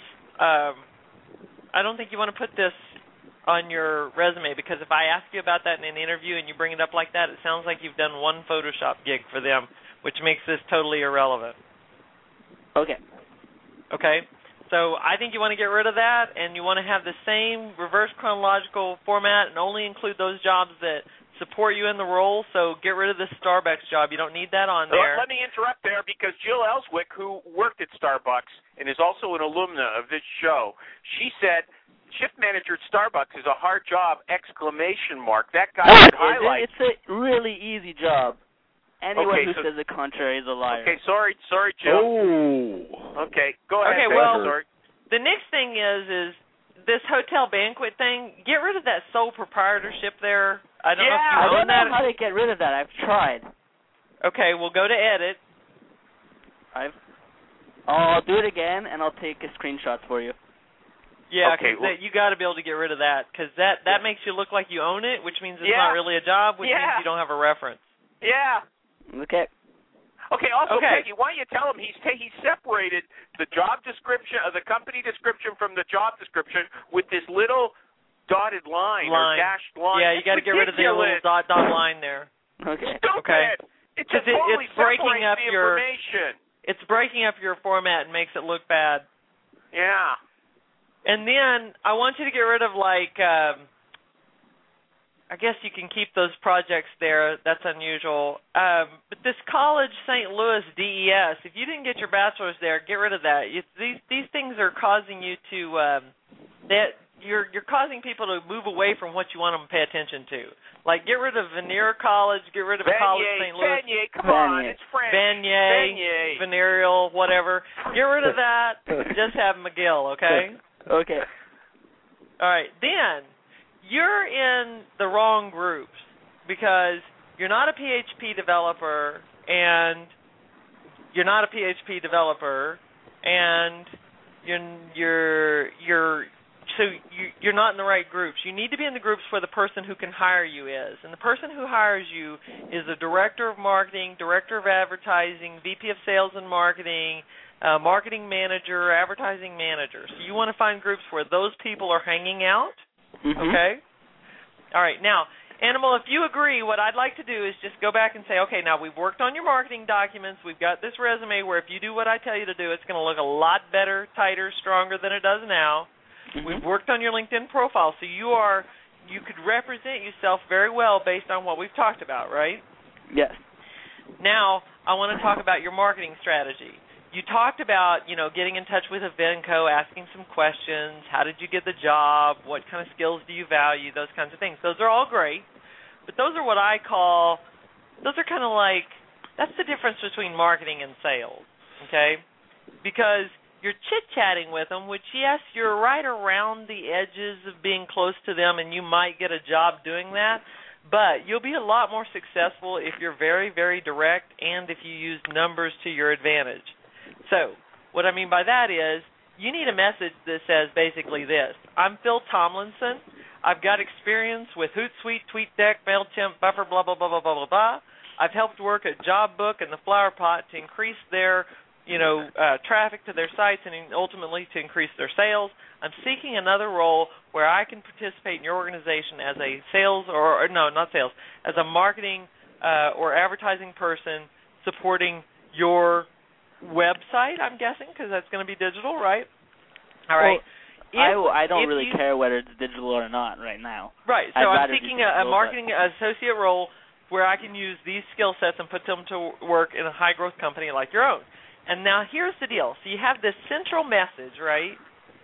on your resume, because if I ask you about that in an interview and you bring it up like that, it sounds like you've done one Photoshop gig for them, which makes this totally irrelevant. Okay. Okay? So I think you want to get rid of that, and you want to have the same reverse chronological format and only include those jobs that support you in the role. So get rid of the Starbucks job. You don't need that on there. Let me interrupt there, because Jill Ellswick, who worked at Starbucks and is also an alumna of this show, she said shift manager at Starbucks is a hard job, ! That guy should highlight. It's a really easy job. anyone who says the contrary is a liar. Okay, sorry, Jim. Oh. Okay, go ahead. Okay, well, sorry. The next thing is this hotel banquet thing. Get rid of that sole proprietorship there. I don't know if you I own don't that. know how to get rid of that. I've tried. Okay, we'll go to edit. I'll do it again, and I'll take a screenshot for you. Yeah, Okay, because you got to be able to get rid of that, because that makes you look like you own it, which means it's Yeah. not really a job, which means you don't have a reference. Yeah. Okay. Okay. Also, Okay. Peggy, why don't you tell him he separated the job description, the company description, from the job description with this little dotted line. Or dashed line. Yeah, you got to get rid of the little dot line there. Okay. Stupid. Okay. It just totally it's breaking separates up the your information. It's breaking up your format and makes it look bad. Yeah. And then I want you to get rid of I guess you can keep those projects there. That's unusual. But this college St. Louis DES, if you didn't get your bachelor's there, get rid of that. These things are causing you to you're causing people to move away from what you want them to pay attention to. Like, get rid of Veneer College, get rid of College St. Louis. Vanier, come on, it's French. Vanier, venereal, whatever. Get rid of that. Just have McGill, okay? Okay. All right. Then, you're in the wrong groups because you're not a PHP developer, and you're not not in the right groups. You need to be in the groups where the person who can hire you is. And the person who hires you is the director of marketing, director of advertising, VP of sales and marketing, marketing manager, advertising manager. So you want to find groups where those people are hanging out, okay? All right. Now, Animal, if you agree, what I'd like to do is just go back and say, okay, now we've worked on your marketing documents. We've got this resume where if you do what I tell you to do, it's going to look a lot better, tighter, stronger than it does now. We've worked on your LinkedIn profile, so you could represent yourself very well based on what we've talked about, right? Yes. Now, I want to talk about your marketing strategy. You talked about, getting in touch with Evenco, asking some questions. How did you get the job? What kind of skills do you value? Those kinds of things. Those are all great, but those are what I call, those are kind of like, that's the difference between marketing and sales, okay? Because you're chit-chatting with them, which, yes, you're right around the edges of being close to them, and you might get a job doing that, but you'll be a lot more successful if you're very, very direct and if you use numbers to your advantage. So what I mean by that is you need a message that says basically this. I'm Phil Tomlinson. I've got experience with Hootsuite, TweetDeck, MailChimp, Buffer, blah, blah, blah, blah, blah, blah, blah. I've helped work at JobBook and the Flower Pot to increase their traffic to their sites and ultimately to increase their sales. I'm seeking another role where I can participate in your organization as a sales as a marketing or advertising person supporting your website, I'm guessing, because that's going to be digital, right? All right. Well, I don't really care whether it's digital or not right now. Right. So I'm seeking a marketing associate role where I can use these skill sets and put them to work in a high-growth company like your own. And now here's the deal. So you have this central message, right?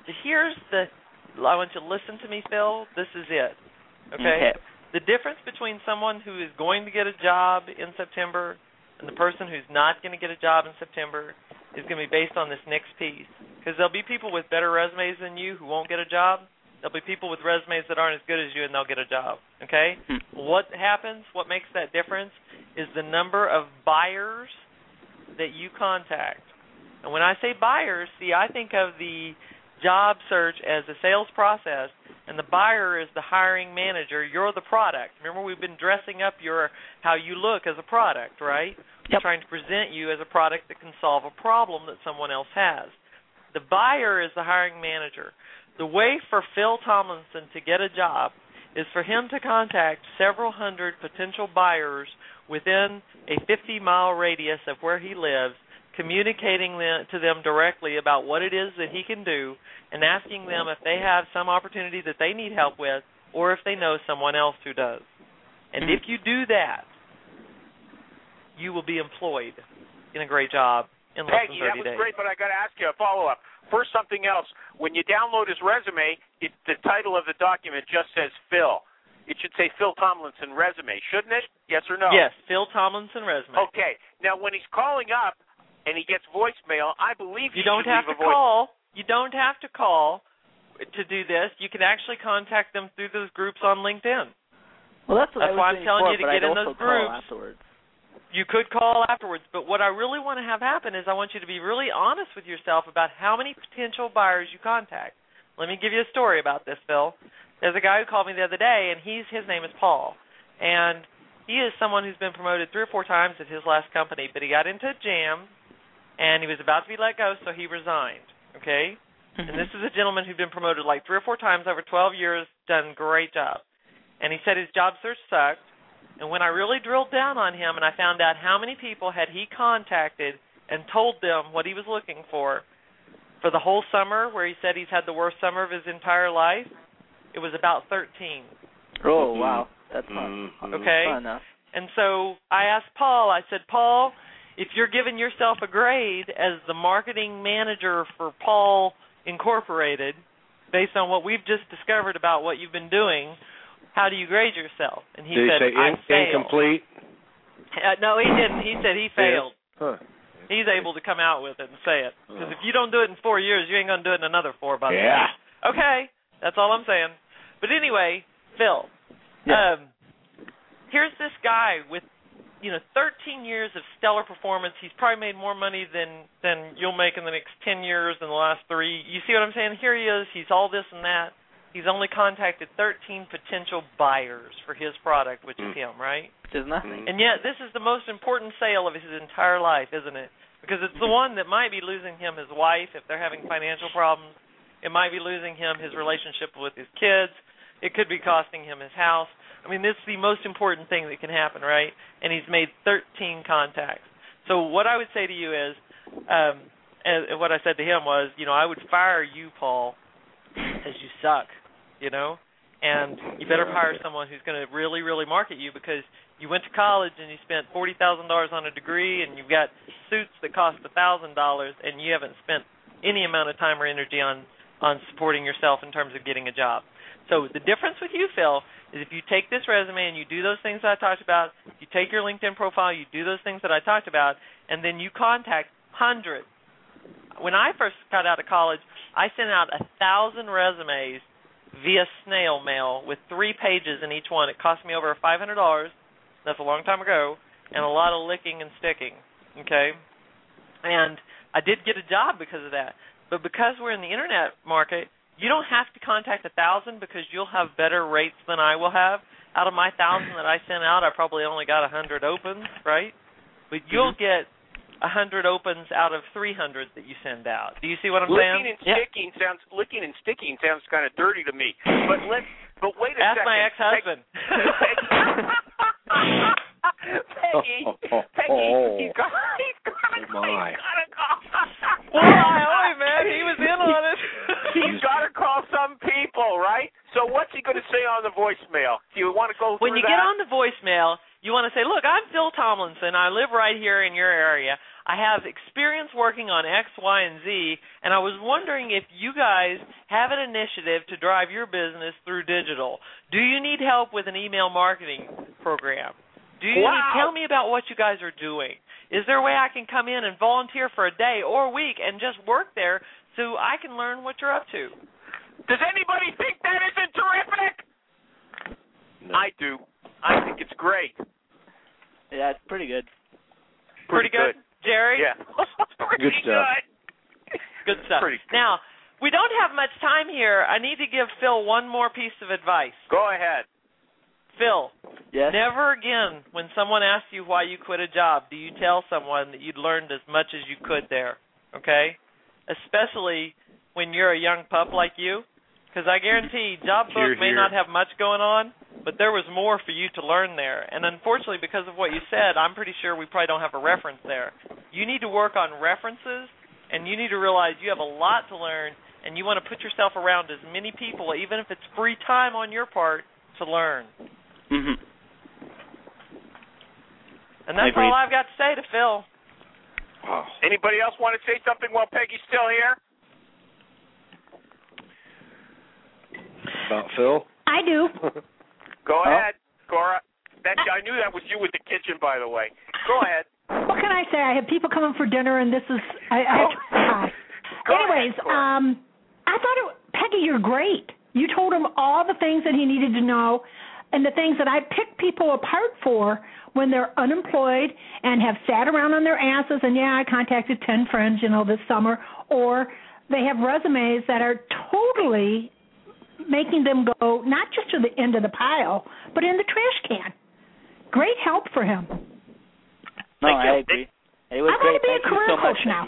I want you to listen to me, Phil. This is it, okay? The difference between someone who is going to get a job in September and the person who's not going to get a job in September is going to be based on this next piece. Because there'll be people with better resumes than you who won't get a job. There'll be people with resumes that aren't as good as you, and they'll get a job, okay? What happens, what makes that difference, is the number of buyers that you contact. And when I say buyers, I think of the job search as a sales process, and the buyer is the hiring manager. You're the product. Remember, we've been dressing up how you look as a product, right? Yep. Trying to present you as a product that can solve a problem that someone else has. The buyer is the hiring manager. The way for Phil Tomlinson to get a job is for him to contact several hundred potential buyers within a 50-mile radius of where he lives, communicating to them directly about what it is that he can do and asking them if they have some opportunity that they need help with or if they know someone else who does. And if you do that, you will be employed in a great job in less than 30 days. Peggy, that was great, but I got to ask you a follow-up. First, something else. When you download his resume, the title of the document just says Phil. it should say Phil Tomlinson resume, shouldn't it? Yes or no? Yes, Phil Tomlinson resume. Okay. Now, when he's calling up and he gets voicemail, I believe you don't have to call. You don't have to call to do this. You can actually contact them through those groups on LinkedIn. Well, that's why I'm telling you to get in those groups. Afterwards. You could call afterwards, but what I really want to have happen is I want you to be really honest with yourself about how many potential buyers you contact. Let me give you a story about this, Phil. There's a guy who called me the other day, and his name is Paul, and he is someone who's been promoted 3 or 4 times at his last company, but he got into a jam, and he was about to be let go, so he resigned, okay? And this is a gentleman who'd been promoted like 3 or 4 times over 12 years, done a great job. And he said his job search sucked. And when I really drilled down on him and I found out how many people had he contacted and told them what he was looking for the whole summer, where he said he's had the worst summer of his entire life, it was about 13. Oh, wow. That's not okay. Fun enough. And so I asked Paul, I said, Paul, if you're giving yourself a grade as the marketing manager for Paul Incorporated, based on what we've just discovered about what you've been doing, how do you grade yourself? And he said, I failed. Incomplete? No, he didn't. He said he failed. Huh. He's able to come out with it and say it. Because if you don't do it in 4 years, you ain't going to do it in another 4, by the way. Yeah. Okay, that's all I'm saying. But anyway, Phil, here's this guy with 13 years of stellar performance. He's probably made more money than you'll make in the next 10 years in the last 3. You see what I'm saying? Here he is. He's all this and that. He's only contacted 13 potential buyers for his product, which is him, right? Which is nothing. And yet this is the most important sale of his entire life, isn't it? Because it's the one that might be losing him his wife if they're having financial problems. It might be losing him his relationship with his kids. It could be costing him his house. I mean, this is the most important thing that can happen, right? And he's made 13 contacts. So what I would say to you is, and what I said to him was, I would fire you, Paul, as you suck, and you better hire someone who's going to really, really market you, because you went to college and you spent $40,000 on a degree, and you've got suits that cost $1,000, and you haven't spent any amount of time or energy on supporting yourself in terms of getting a job. So the difference with you, Phil, is if you take this resume and you do those things that I talked about, you take your LinkedIn profile, you do those things that I talked about, and then you contact hundreds. When I first got out of college, I sent out 1,000 resumes via snail mail with 3 pages in each one. It cost me over $500. That's a long time ago, and a lot of licking and sticking, okay? And I did get a job because of that. But because we're in the Internet market, you don't have to contact 1,000 because you'll have better rates than I will have. Out of my 1,000 that I sent out, I probably only got 100 opens, right? But you'll get 100 opens out of 300 that you send out. Do you see what I'm saying? Licking and sticking sounds kind of dirty to me. But wait a second. Ask my ex-husband. Peggy, he's got to call. Well, I owe him, man. He was in on it. He's got to call some people, right? So what's he going to say on the voicemail? Do you want to go through that? When you get on the voicemail, you want to say, look, I'm Phil Tomlinson. I live right here in your area. I have experience working on X, Y, and Z, and I was wondering if you guys have an initiative to drive your business through digital. Do you need help with an email marketing program? Do you need to tell me about what you guys are doing? Is there a way I can come in and volunteer for a day or a week and just work there so I can learn what you're up to? Does anybody think that isn't terrific? No. I do. I think it's great. Yeah, it's pretty good. Pretty good? Jerry? Yeah. Good stuff. Good stuff. Now, we don't have much time here. I need to give Phil one more piece of advice. Go ahead. Phil, yes? Never again, when someone asks you why you quit a job, do you tell someone that you'd learned as much as you could there, okay? Especially when you're a young pup like you, because I guarantee Job Book may not have much going on, but there was more for you to learn there. And unfortunately, because of what you said, I'm pretty sure we probably don't have a reference there. You need to work on references, and you need to realize you have a lot to learn, and you want to put yourself around as many people, even if it's free time on your part, to learn. Mm-hmm. And that's all I've got to say to Phil. Wow. Anybody else want to say something while Peggy's still here? About Phil? I do. Go ahead, Cora. I knew that was you with the kitchen, by the way. Go ahead. What can I say? I have people coming for dinner, and this is Anyways, ahead, I thought Peggy, you're great. You told him all the things that he needed to know, and the things that I pick people apart for when they're unemployed and have sat around on their asses. And I contacted 10 friends, this summer, or they have resumes that are totally making them go not just to the end of the pile, but in the trash can. Great help for him. No, I agree. It was I want to be Thank a career so coach much, now.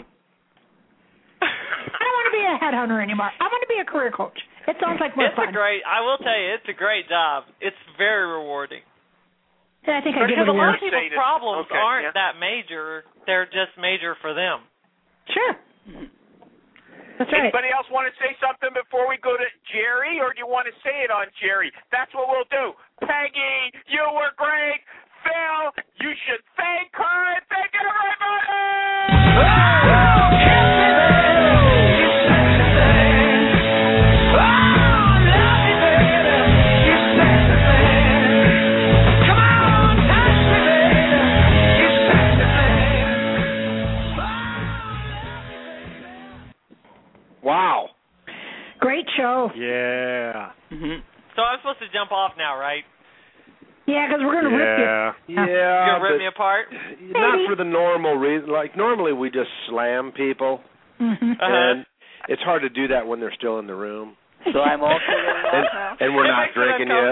I don't want to be a headhunter anymore. I want to be a career coach. It sounds like more fun. I will tell you, it's a great job. It's very rewarding. Yeah, I think I because give it a lot of people's Stated. problems Okay, aren't that major. They're just major for them. Sure. That's right. Anybody else want to say something before we go to Jerry, or do you want to say it on Jerry? That's what we'll do. Peggy, you were great. Phil, you should thank her and thank Wow. Great show. Yeah. So I'm supposed to jump off now, right? Yeah, because we're going to rip you. Yeah. You're going to rip me apart? Not for the normal reason. Like, normally we just slam people. And it's hard to do that when they're still in the room. So I'm also getting off now? And we're not drinking yet.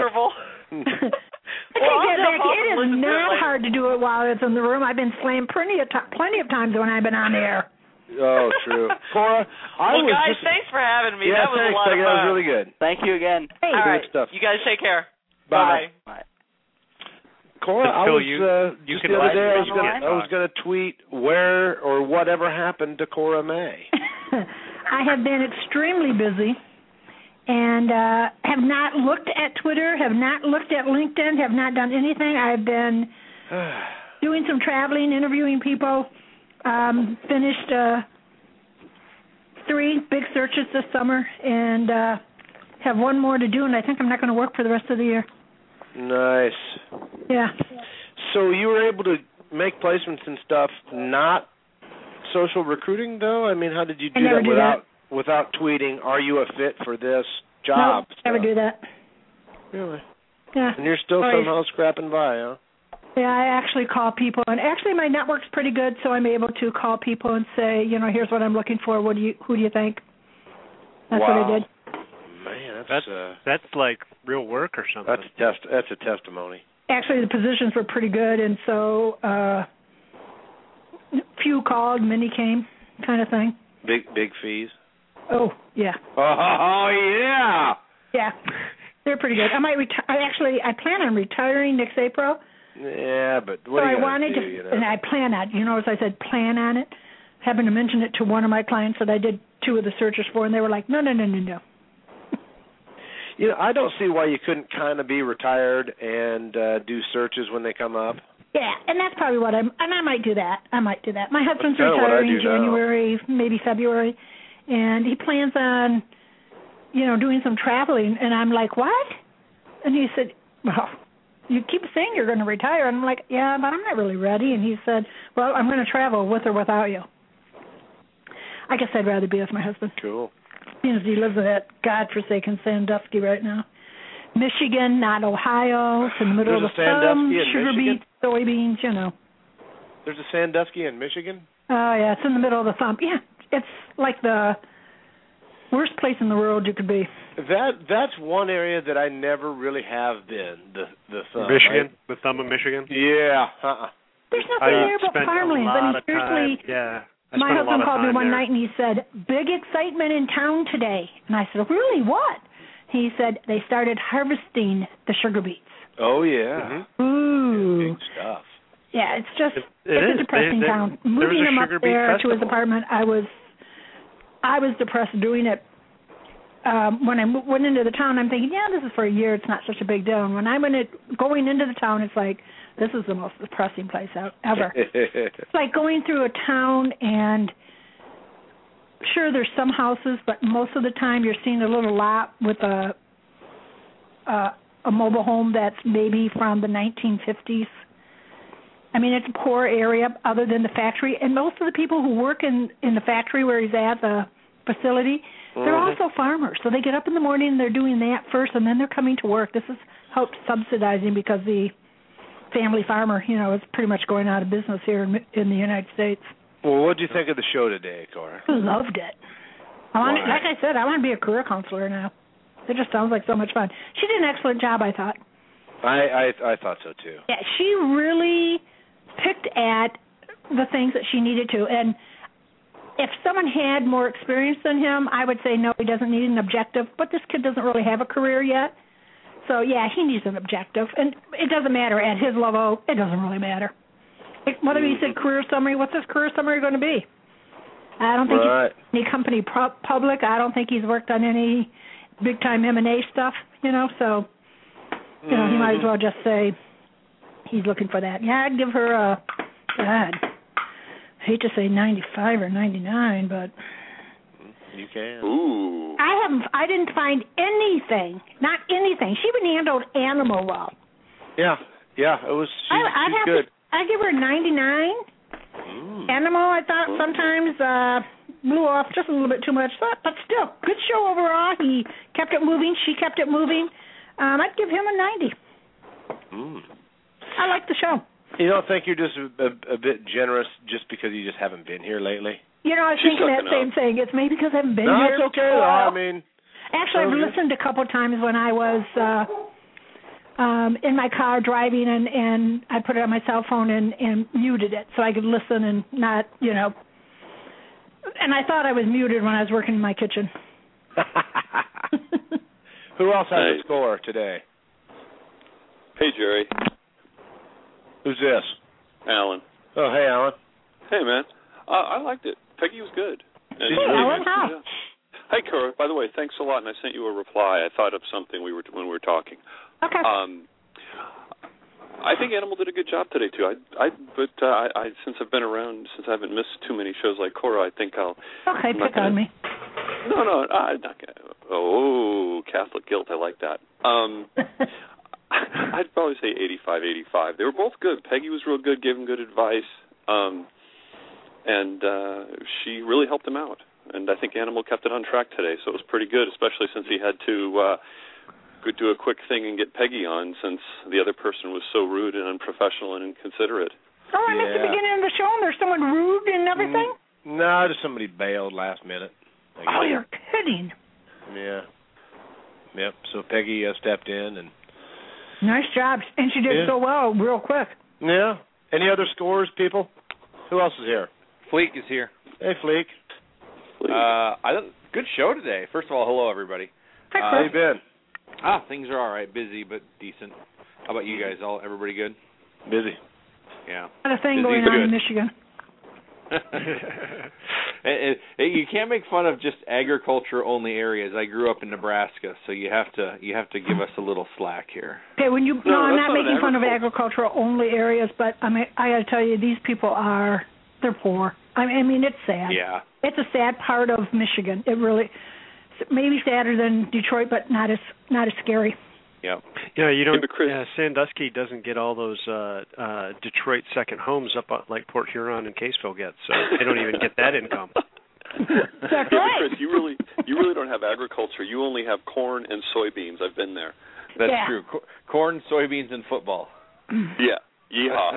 It is not hard to do it while it's in the room. I've been slammed plenty of times when I've been on the air. Oh, true. Cora, guys, thanks for having me. Yeah, that was thanks, a lot of fun. That was really good. Thank you again. Hey. All right. Stuff. You guys take care. Bye. Bye. Cora, I Phil, was you just can the other write day me on the I was going to tweet where or whatever happened to Cora May. I have been extremely busy and have not looked at Twitter, have not looked at LinkedIn, have not done anything. I've been doing some traveling, interviewing people, finished 3 big searches this summer, and have one more to do, and I think I'm not going to work for the rest of the year. Nice. Yeah. So you were able to make placements and stuff, not social recruiting, though? I mean, how did you do that without tweeting, are you a fit for this job? No, never do that. Really? Yeah. And you're still somehow scrapping by, huh? Yeah, I actually call people, and actually my network's pretty good, so I'm able to call people and say, here's what I'm looking for. Who do you think? That's what I did. Man, that's like real work or something. That's a testimony. Actually, the positions were pretty good, and so few called, many came, kind of thing. Big fees. Oh yeah. Oh yeah. Yeah, they're pretty good. I might I plan on retiring next April. Yeah, but what are you going to do? And I plan on, as I said, plan on it. Happened to mention it to one of my clients that I did 2 of the searches for, and they were like, no. I don't see why you couldn't kind of be retired and do searches when they come up. Yeah, and that's probably what and I might do that. My husband's retiring in January, maybe February, and he plans on, doing some traveling, and I'm like, what? And he said, well, you keep saying you're going to retire, and I'm like, yeah, but I'm not really ready. And he said, well, I'm going to travel with or without you. I guess I'd rather be with my husband. Cool. He lives in that godforsaken Sandusky right now. Michigan, not Ohio. It's in the middle of the thumb, sugar beets, soybeans, There's a Sandusky in Michigan? Oh, yeah, it's in the middle of the thumb. Yeah, it's like the worst place in the world you could be. That's one area that I never really have been, the thumb. Michigan? The thumb of Michigan? Yeah. There's nothing there but farmland. I mean, seriously, my husband called me one night and he said, big excitement in town today. And I said, really, what? He said they started harvesting the sugar beets. Oh, yeah. Mm-hmm. Ooh. Big stuff. Yeah, it's just it's a depressing town. Moving him up there to his apartment, I was depressed doing it. When I went into the town, I'm thinking, yeah, this is for a year. It's not such a big deal. And when I went going into the town, it's like, this is the most depressing place ever. It's like going through a town and sure, there's some houses, but most of the time you're seeing a little lot with a a mobile home that's maybe from the 1950s. I mean, it's a poor area other than the factory, and most of the people who work in the factory where he's at, the facility, they're also farmers. So they get up in the morning and they're doing that first, and then they're coming to work. This is helped subsidizing because the family farmer, is pretty much going out of business here in the United States. Well, what did you think of the show today, Cora? I loved it. Like I said, I want to be a career counselor now. It just sounds like so much fun. She did an excellent job, I thought. I thought so, too. Yeah, she really picked at the things that she needed to. And if someone had more experience than him, I would say no, he doesn't need an objective. But this kid doesn't really have a career yet. So, yeah, he needs an objective. And it doesn't matter. At his level, it doesn't really matter. What if he said career summary? What's his career summary going to be? I don't think he's any company public. I don't think he's worked on any big-time M&A stuff, So, he might as well just say he's looking for that. Yeah, I'd give her a, God, I hate to say 95 or 99, but... You can. Ooh. I didn't find anything, not anything. She even handled Animal well. Yeah, it was, she's good. I'd give her a 99. Animal, I thought sometimes blew off just a little bit too much, but still, good show overall. He kept it moving. She kept it moving. I'd give him a 90. I like the show. You don't think you're just a bit generous just because you just haven't been here lately? I was thinking that same thing. It's maybe because I haven't been here. No, it's okay. Actually, I've listened a couple times when I was in my car driving, and I put it on my cell phone and muted it so I could listen and not, And I thought I was muted when I was working in my kitchen. Who else has a score today? Hey, Jerry. Who's this? Alan. Oh, hey, Alan. Hey, man. I liked it. Peggy was good. Hey, Alan, how? Hey, Cora, by the way, thanks a lot, and I sent you a reply. I thought of something when we were talking. Okay. I think Animal did a good job today, too. But since I've been around, since I haven't missed too many shows like Cora, I think I'll... Okay, pick on me. No, I'm not going to... Oh, Catholic guilt, I like that. I'd probably say 85. They were both good. Peggy was real good, gave him good advice, and she really helped him out. And I think Animal kept it on track today, so it was pretty good, especially since he had to do a quick thing and get Peggy on, since the other person was so rude and unprofessional and inconsiderate. Oh, I missed the beginning of the show, and there's someone rude and everything? No, just somebody bailed last minute. Oh, you're kidding. Yeah. Yep, so Peggy stepped in and... Nice job. And she did so well real quick. Yeah. Any other scores, people? Who else is here? Fleek is here. Hey, Fleek. Good show today. First of all, hello, everybody. Hi, Chris. How you been? Things are all right. Busy, but decent. How about you guys? Everybody good? Busy. Yeah. Got a thing going on in Michigan. You can't make fun of just agriculture-only areas. I grew up in Nebraska, so you have to give us a little slack here. Okay, I'm not making fun of agricultural-only areas, but I got to tell you, these people they're poor. I mean, it's sad. Yeah. It's a sad part of Michigan. It really, maybe sadder than Detroit, but not as scary. Yeah. Yeah, Sandusky doesn't get all those Detroit second homes up like Port Huron and Caseville get, so they don't even get that income. That's right. Chris, you really don't have agriculture. You only have corn and soybeans. I've been there. That's true. Corn, soybeans, and football. Yeah. Yeehaw.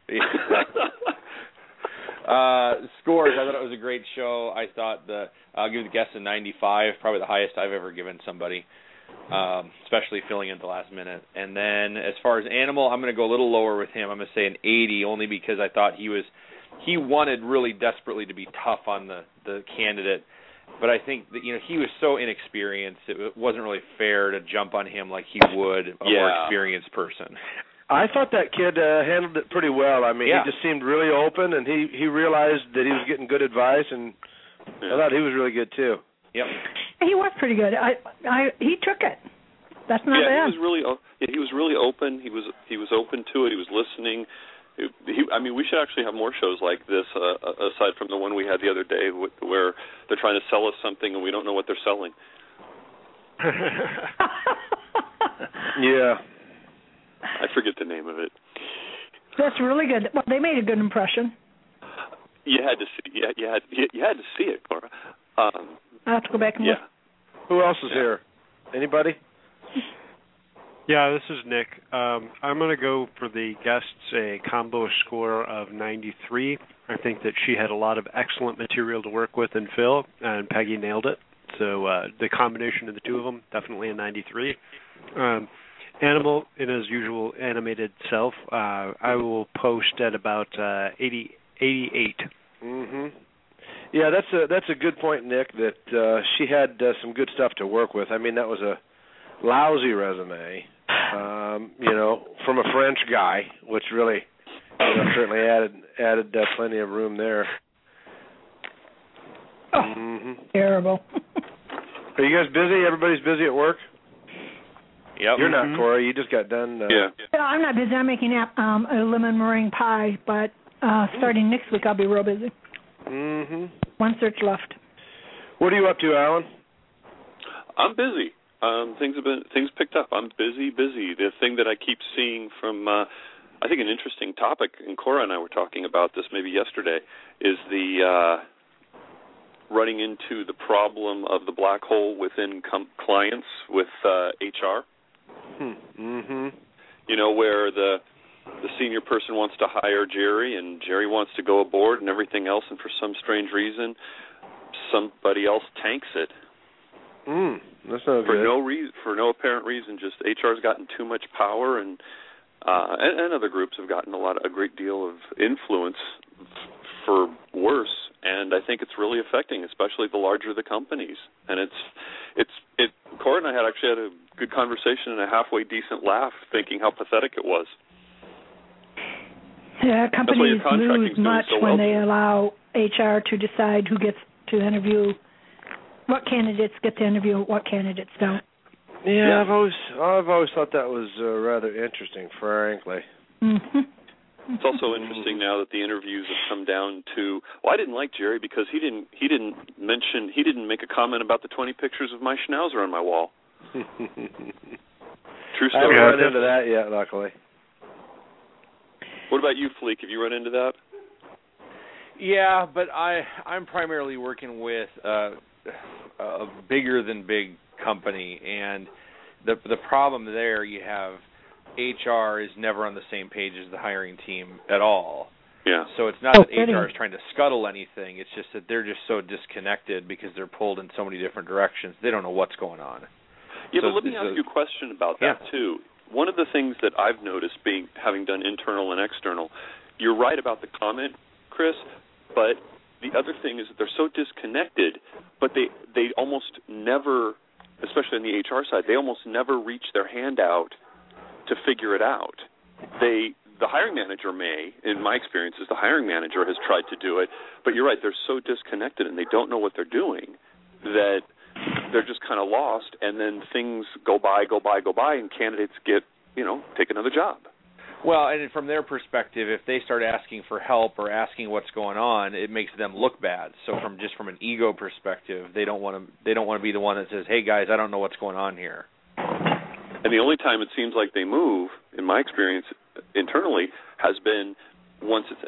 Scores. I thought it was a great show. I thought I'll give the guest a 95, probably the highest I've ever given somebody. Especially filling in at the last minute. And then as far as Animal, I'm going to go a little lower with him. I'm going to say an 80, only because I thought he wanted really desperately to be tough on the candidate. But I think that he was so inexperienced, it wasn't really fair to jump on him like he would a more experienced person. I thought that kid handled it pretty well. I mean, he just seemed really open, and he realized that he was getting good advice, and I thought he was really good too. Yep. He was pretty good. He took it. That's not bad. He was really open. He was open to it. He was listening. We should actually have more shows like this, aside from the one we had the other day, where they're trying to sell us something and we don't know what they're selling. Yeah. I forget the name of it. That's really good. Well, they made a good impression. You had to see. You had to see it, Cora. I'll have to go back and look. Who else is here? Anybody? Yeah, this is Nick. I'm going to go for the guests a combo score of 93. I think that she had a lot of excellent material to work with in Phil, and Peggy nailed it. So the combination of the two of them, definitely a 93. Animal, in his usual animated self, I will post at about 88. Mm-hmm. Yeah, that's a good point, Nick, that she had some good stuff to work with. I mean, that was a lousy resume, from a French guy, which really certainly added plenty of room there. Oh, terrible. Are you guys busy? Everybody's busy at work? Yep. You're not, Corey. You just got done. Yeah, I'm not busy. I'm making a lemon meringue pie, but starting next week I'll be real busy. Mm-hmm. One search left. What are you up to, Alan? I'm busy. Things picked up. I'm busy. The thing that I keep seeing from, I think an interesting topic, and Cora and I were talking about this maybe yesterday, is the running into the problem of the black hole within clients with HR. Mm-hmm. Where the senior person wants to hire Jerry, and Jerry wants to go aboard and everything else, and for some strange reason, somebody else tanks it. That's not good. For no apparent reason, just HR's gotten too much power, and other groups have gotten a great deal of influence for worse. And I think it's really affecting, especially the larger the companies. And Cora and I actually had a good conversation and a halfway decent laugh, thinking how pathetic it was. Yeah, companies lose much when they allow HR to decide who gets to interview, what candidates get to interview, what candidates don't. Yeah, I've always thought that was rather interesting, frankly. Mm-hmm. It's also interesting now that the interviews have come down to. Well, I didn't like Jerry because he didn't make a comment about the 20 pictures of my schnauzer on my wall. True story. I haven't run into that yet, luckily. What about you, Fleek? Have you run into that? Yeah, but I'm primarily working with a bigger than big company, and the problem there, you have HR is never on the same page as the hiring team at all. Yeah. So it's not that HR is trying to scuttle anything. It's just that they're just so disconnected because they're pulled in so many different directions. They don't know what's going on. Yeah, but let me ask you a question about that, too. One of the things that I've noticed, having done internal and external, you're right about the comment, Chris, but the other thing is that they're so disconnected, but they almost never, especially on the HR side, they almost never reach their hand out to figure it out. The hiring manager in my experience, the hiring manager has tried to do it, but you're right, they're so disconnected and they don't know what they're doing that they're just kind of lost, and then things go by, and candidates take another job. Well, and from their perspective, if they start asking for help or asking what's going on, it makes them look bad. So from an ego perspective, they don't want to be the one that says, "Hey guys, I don't know what's going on here." And the only time it seems like they move, in my experience internally, has been once it's,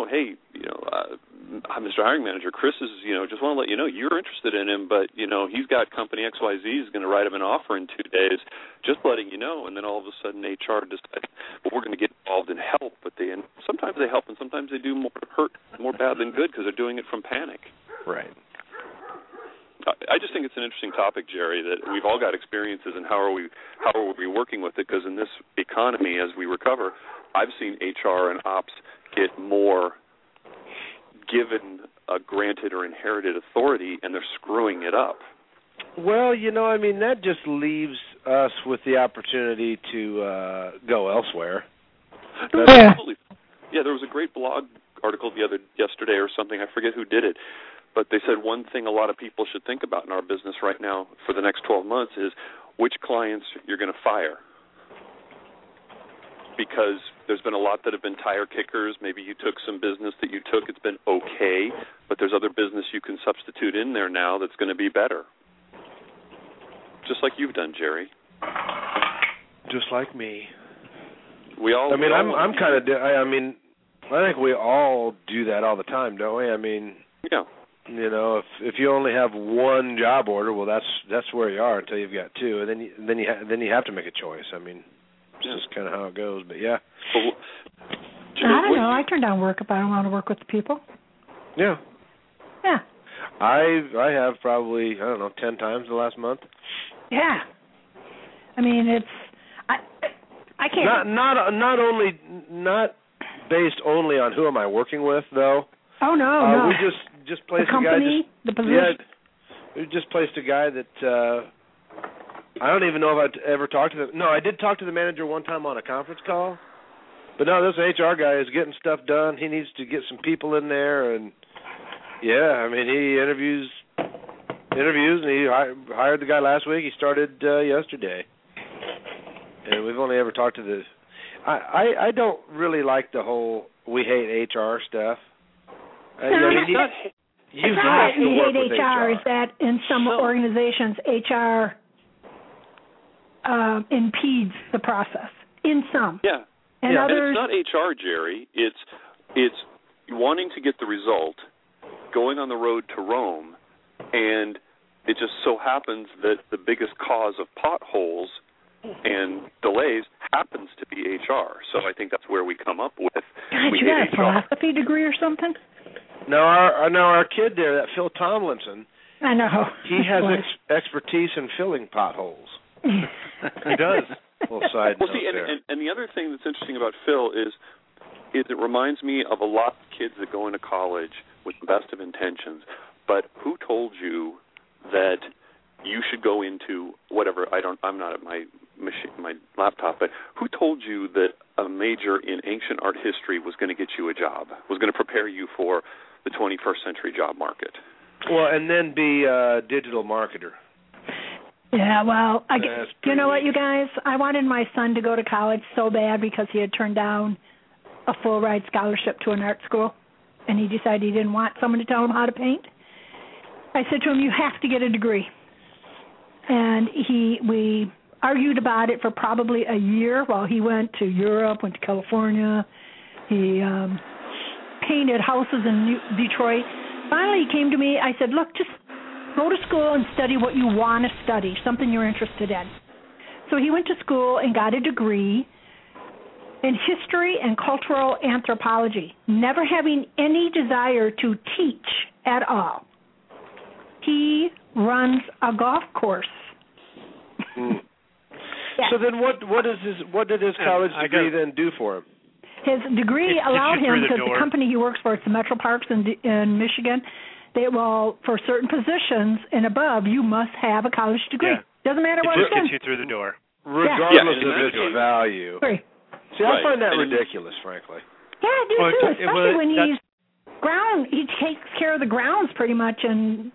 Mr. Hiring Manager, Chris is, just want to let you know you're interested in him, but, he's got company XYZ is going to write him an offer in 2 days, just letting you know. And then all of a sudden HR decides, well, we're going to get involved and help. But sometimes they help and sometimes they do more bad than good because they're doing it from panic. Right. I just think it's an interesting topic, Jerry, that we've all got experiences, and how are we working with it? Because in this economy, as we recover, I've seen HR and ops get more given a granted or inherited authority, and they're screwing it up. Well, that just leaves us with the opportunity to go elsewhere. Absolutely. Yeah, there was a great blog article yesterday or something. I forget who did it. But they said one thing a lot of people should think about in our business right now for the next 12 months is which clients you're going to fire. Because there's been a lot that have been tire kickers. Maybe you took some business that you took. It's been okay, but there's other business you can substitute in there now that's going to be better. Just like you've done, Jerry. just like me. We all. I mean, I'm kind of. I mean, I think we all do that all the time, don't we? I mean, yeah. You know, if you only have one job order, well, that's where you are until you've got two, and then you have to make a choice. I mean, it's just kind of how it goes. But yeah. I don't know. I turn down work if I don't want to work with the people. Yeah. Yeah. I have probably 10 times the last month. Yeah. I mean, I can't. Not based only on who am I working with though. Oh no. We just placed the company, a guy. The position. We just placed a guy that I don't even know if I'd ever talked to them. No, I did talk to the manager one time on a conference call. But no, this HR guy is getting stuff done. He needs to get some people in there, and yeah, I mean, he interviews, and he hired the guy last week. He started yesterday, and we've only ever talked to the. I don't really like the whole we hate HR stuff. It's not that you hate HR. Is that in some organizations HR impedes the process? In some. Yeah. And others. And it's not HR, Jerry. It's wanting to get the result, going on the road to Rome, and it just so happens that the biggest cause of potholes and delays happens to be HR. So I think that's where we come up with. God, you got a philosophy degree or something? No, our kid there, that Phil Tomlinson. I know. He has expertise in filling potholes. He does. Little side note there. And the other thing that's interesting about Phil is it reminds me of a lot of kids that go into college with the best of intentions, but who told you that you should go into whatever? I'm not at my laptop, but who told you that a major in ancient art history was going to get you a job? Was going to prepare you for the 21st century job market? Well, and then be a digital marketer. Yeah, well, you know what, you guys? I wanted my son to go to college so bad because he had turned down a full-ride scholarship to an art school, and he decided he didn't want someone to tell him how to paint. I said to him, you have to get a degree. And we argued about it for probably a year while he went to Europe, went to California. He painted houses in Detroit. Finally, he came to me. I said, look, just go to school and study what you want to study, something you're interested in. So he went to school and got a degree in history and cultural anthropology, never having any desire to teach at all. He runs a golf course. Yeah. So then what did his college degree then do for him? His degree allowed him, because the company he works for, it's the Metro Parks in Michigan, for certain positions and above, you must have a college degree. Yeah. Doesn't matter what it's in. It gets you through the door. Regardless of its value. See, I find that ridiculous, frankly. Yeah, I do too, especially when he takes care of the grounds pretty much, and,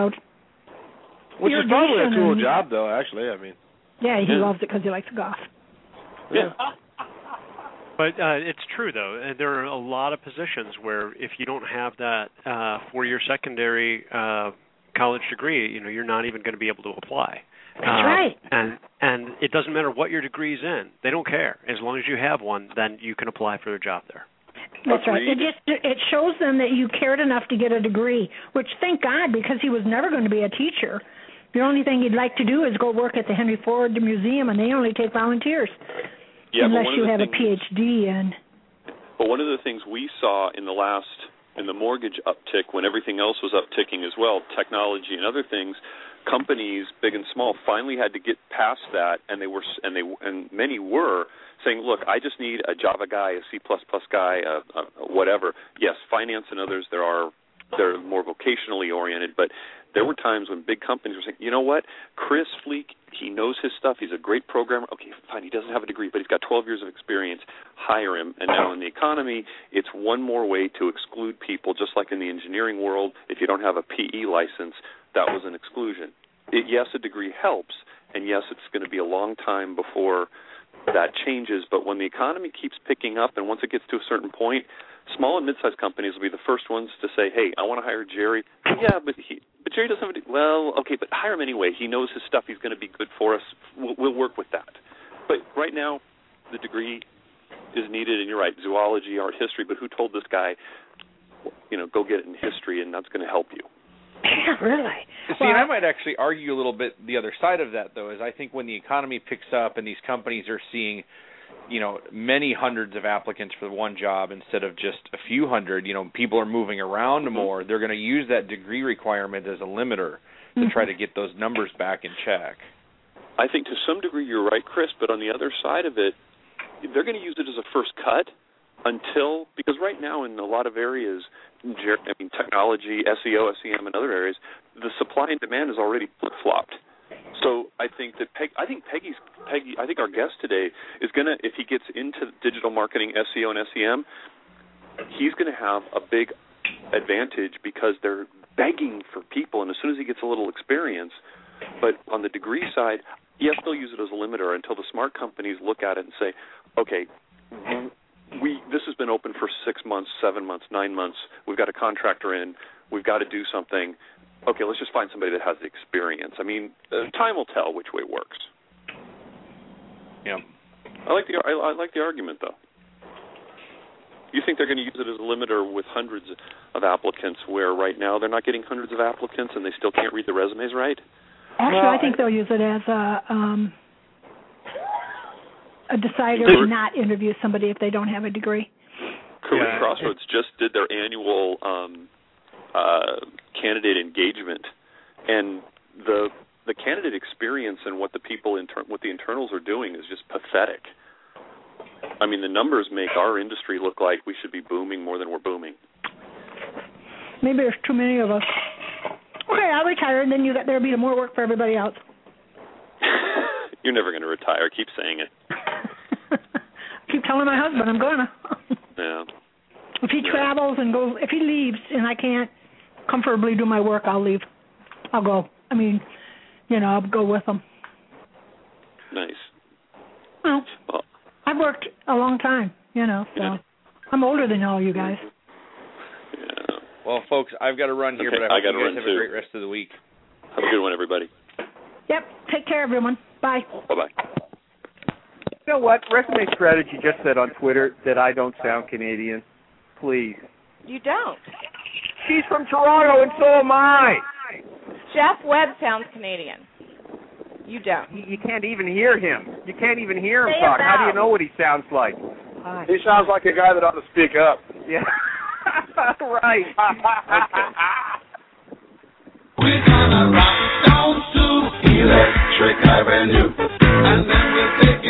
which is probably a cool job, though, actually, I mean. Yeah, he loves it because he likes to golf. Yeah. But it's true, though. There are a lot of positions where if you don't have that four-year secondary college degree, you're not even going to be able to apply. That's right. And it doesn't matter what your degree's in. They don't care. As long as you have one, then you can apply for a job there. That's right. It shows them that you cared enough to get a degree, which, thank God, because he was never going to be a teacher. The only thing he'd like to do is go work at the Henry Ford Museum, and they only take volunteers. Yeah, unless you have a PhD. But one of the things we saw in the mortgage uptick, when everything else was upticking as well, technology and other things, companies, big and small, finally had to get past that, and many were saying, look, I just need a Java guy, a C++ guy, whatever. Yes, finance and others, they're more vocationally oriented, but there were times when big companies were saying, you know what, Chris Fleek, he knows his stuff, he's a great programmer. Okay, fine, he doesn't have a degree, but he's got 12 years of experience. Hire him. And now in the economy, it's one more way to exclude people, just like in the engineering world. If you don't have a PE license, that was an exclusion. Yes, a degree helps, and yes, it's going to be a long time before that changes, but when the economy keeps picking up and once it gets to a certain point, small and mid-sized companies will be the first ones to say, hey, I want to hire Jerry. Yeah, but Jerry doesn't have a well, okay, but hire him anyway. He knows his stuff. He's going to be good for us. We'll work with that. But right now, the degree is needed, and you're right, zoology, art history, but who told this guy, go get it in history, and that's going to help you? Yeah, really. See, and I might actually argue a little bit the other side of that, though, is I think when the economy picks up and these companies are seeing, many hundreds of applicants for one job instead of just a few hundred, people are moving around more, they're going to use that degree requirement as a limiter to try to get those numbers back in check. I think to some degree you're right, Chris, but on the other side of it, they're going to use it as a first cut because right now in a lot of areas, technology, SEO, SEM, and other areas, the supply and demand is already flip-flopped. So I think that Peggy, I think our guest today is going to, if he gets into digital marketing, SEO, and SEM, he's going to have a big advantage because they're begging for people, and as soon as he gets a little experience. But on the degree side, yes, they'll use it as a limiter until the smart companies look at it and say, okay, this has been open for 6 months, 7 months, 9 months. We've got a contractor in. We've got to do something. Okay, let's just find somebody that has the experience. Time will tell which way it works. Yeah, I like the argument though. You think they're going to use it as a limiter with hundreds of applicants, where right now they're not getting hundreds of applicants and they still can't read the resumes right? Actually, I think they'll use it as a decider to not interview somebody if they don't have a degree. Career Crossroads just did their annual candidate engagement, and the candidate experience and what the people what the internals are doing is just pathetic. The numbers make our industry look like we should be booming more than we're booming. Maybe there's too many of us. Okay, I'll retire, and then there'll be more work for everybody else. You're never going to retire. Keep saying it. I keep telling my husband I'm going to. Yeah. If he travels and goes, if he leaves and I can't comfortably do my work, I'll leave. I'll go. I'll go with him. Nice. Well, I've worked a long time, so I'm older than all you guys. Yeah. Well, folks, I've got to run here, but I hope you guys have a great rest of the week. Have a good one, everybody. Yep. Take care, everyone. Bye. Bye-bye. You know what? Resume Strategy just said on Twitter that I don't sound Canadian. Please. You don't. She's from Toronto, and so am I. Jeff Webb sounds Canadian. You don't. You can't even hear him. You can't even hear him Say talk. about. How do you know what he sounds like? He sounds like a guy that ought to speak up. Yeah. Right. Okay. We're gonna rock down to Electric Avenue, and then we'll take it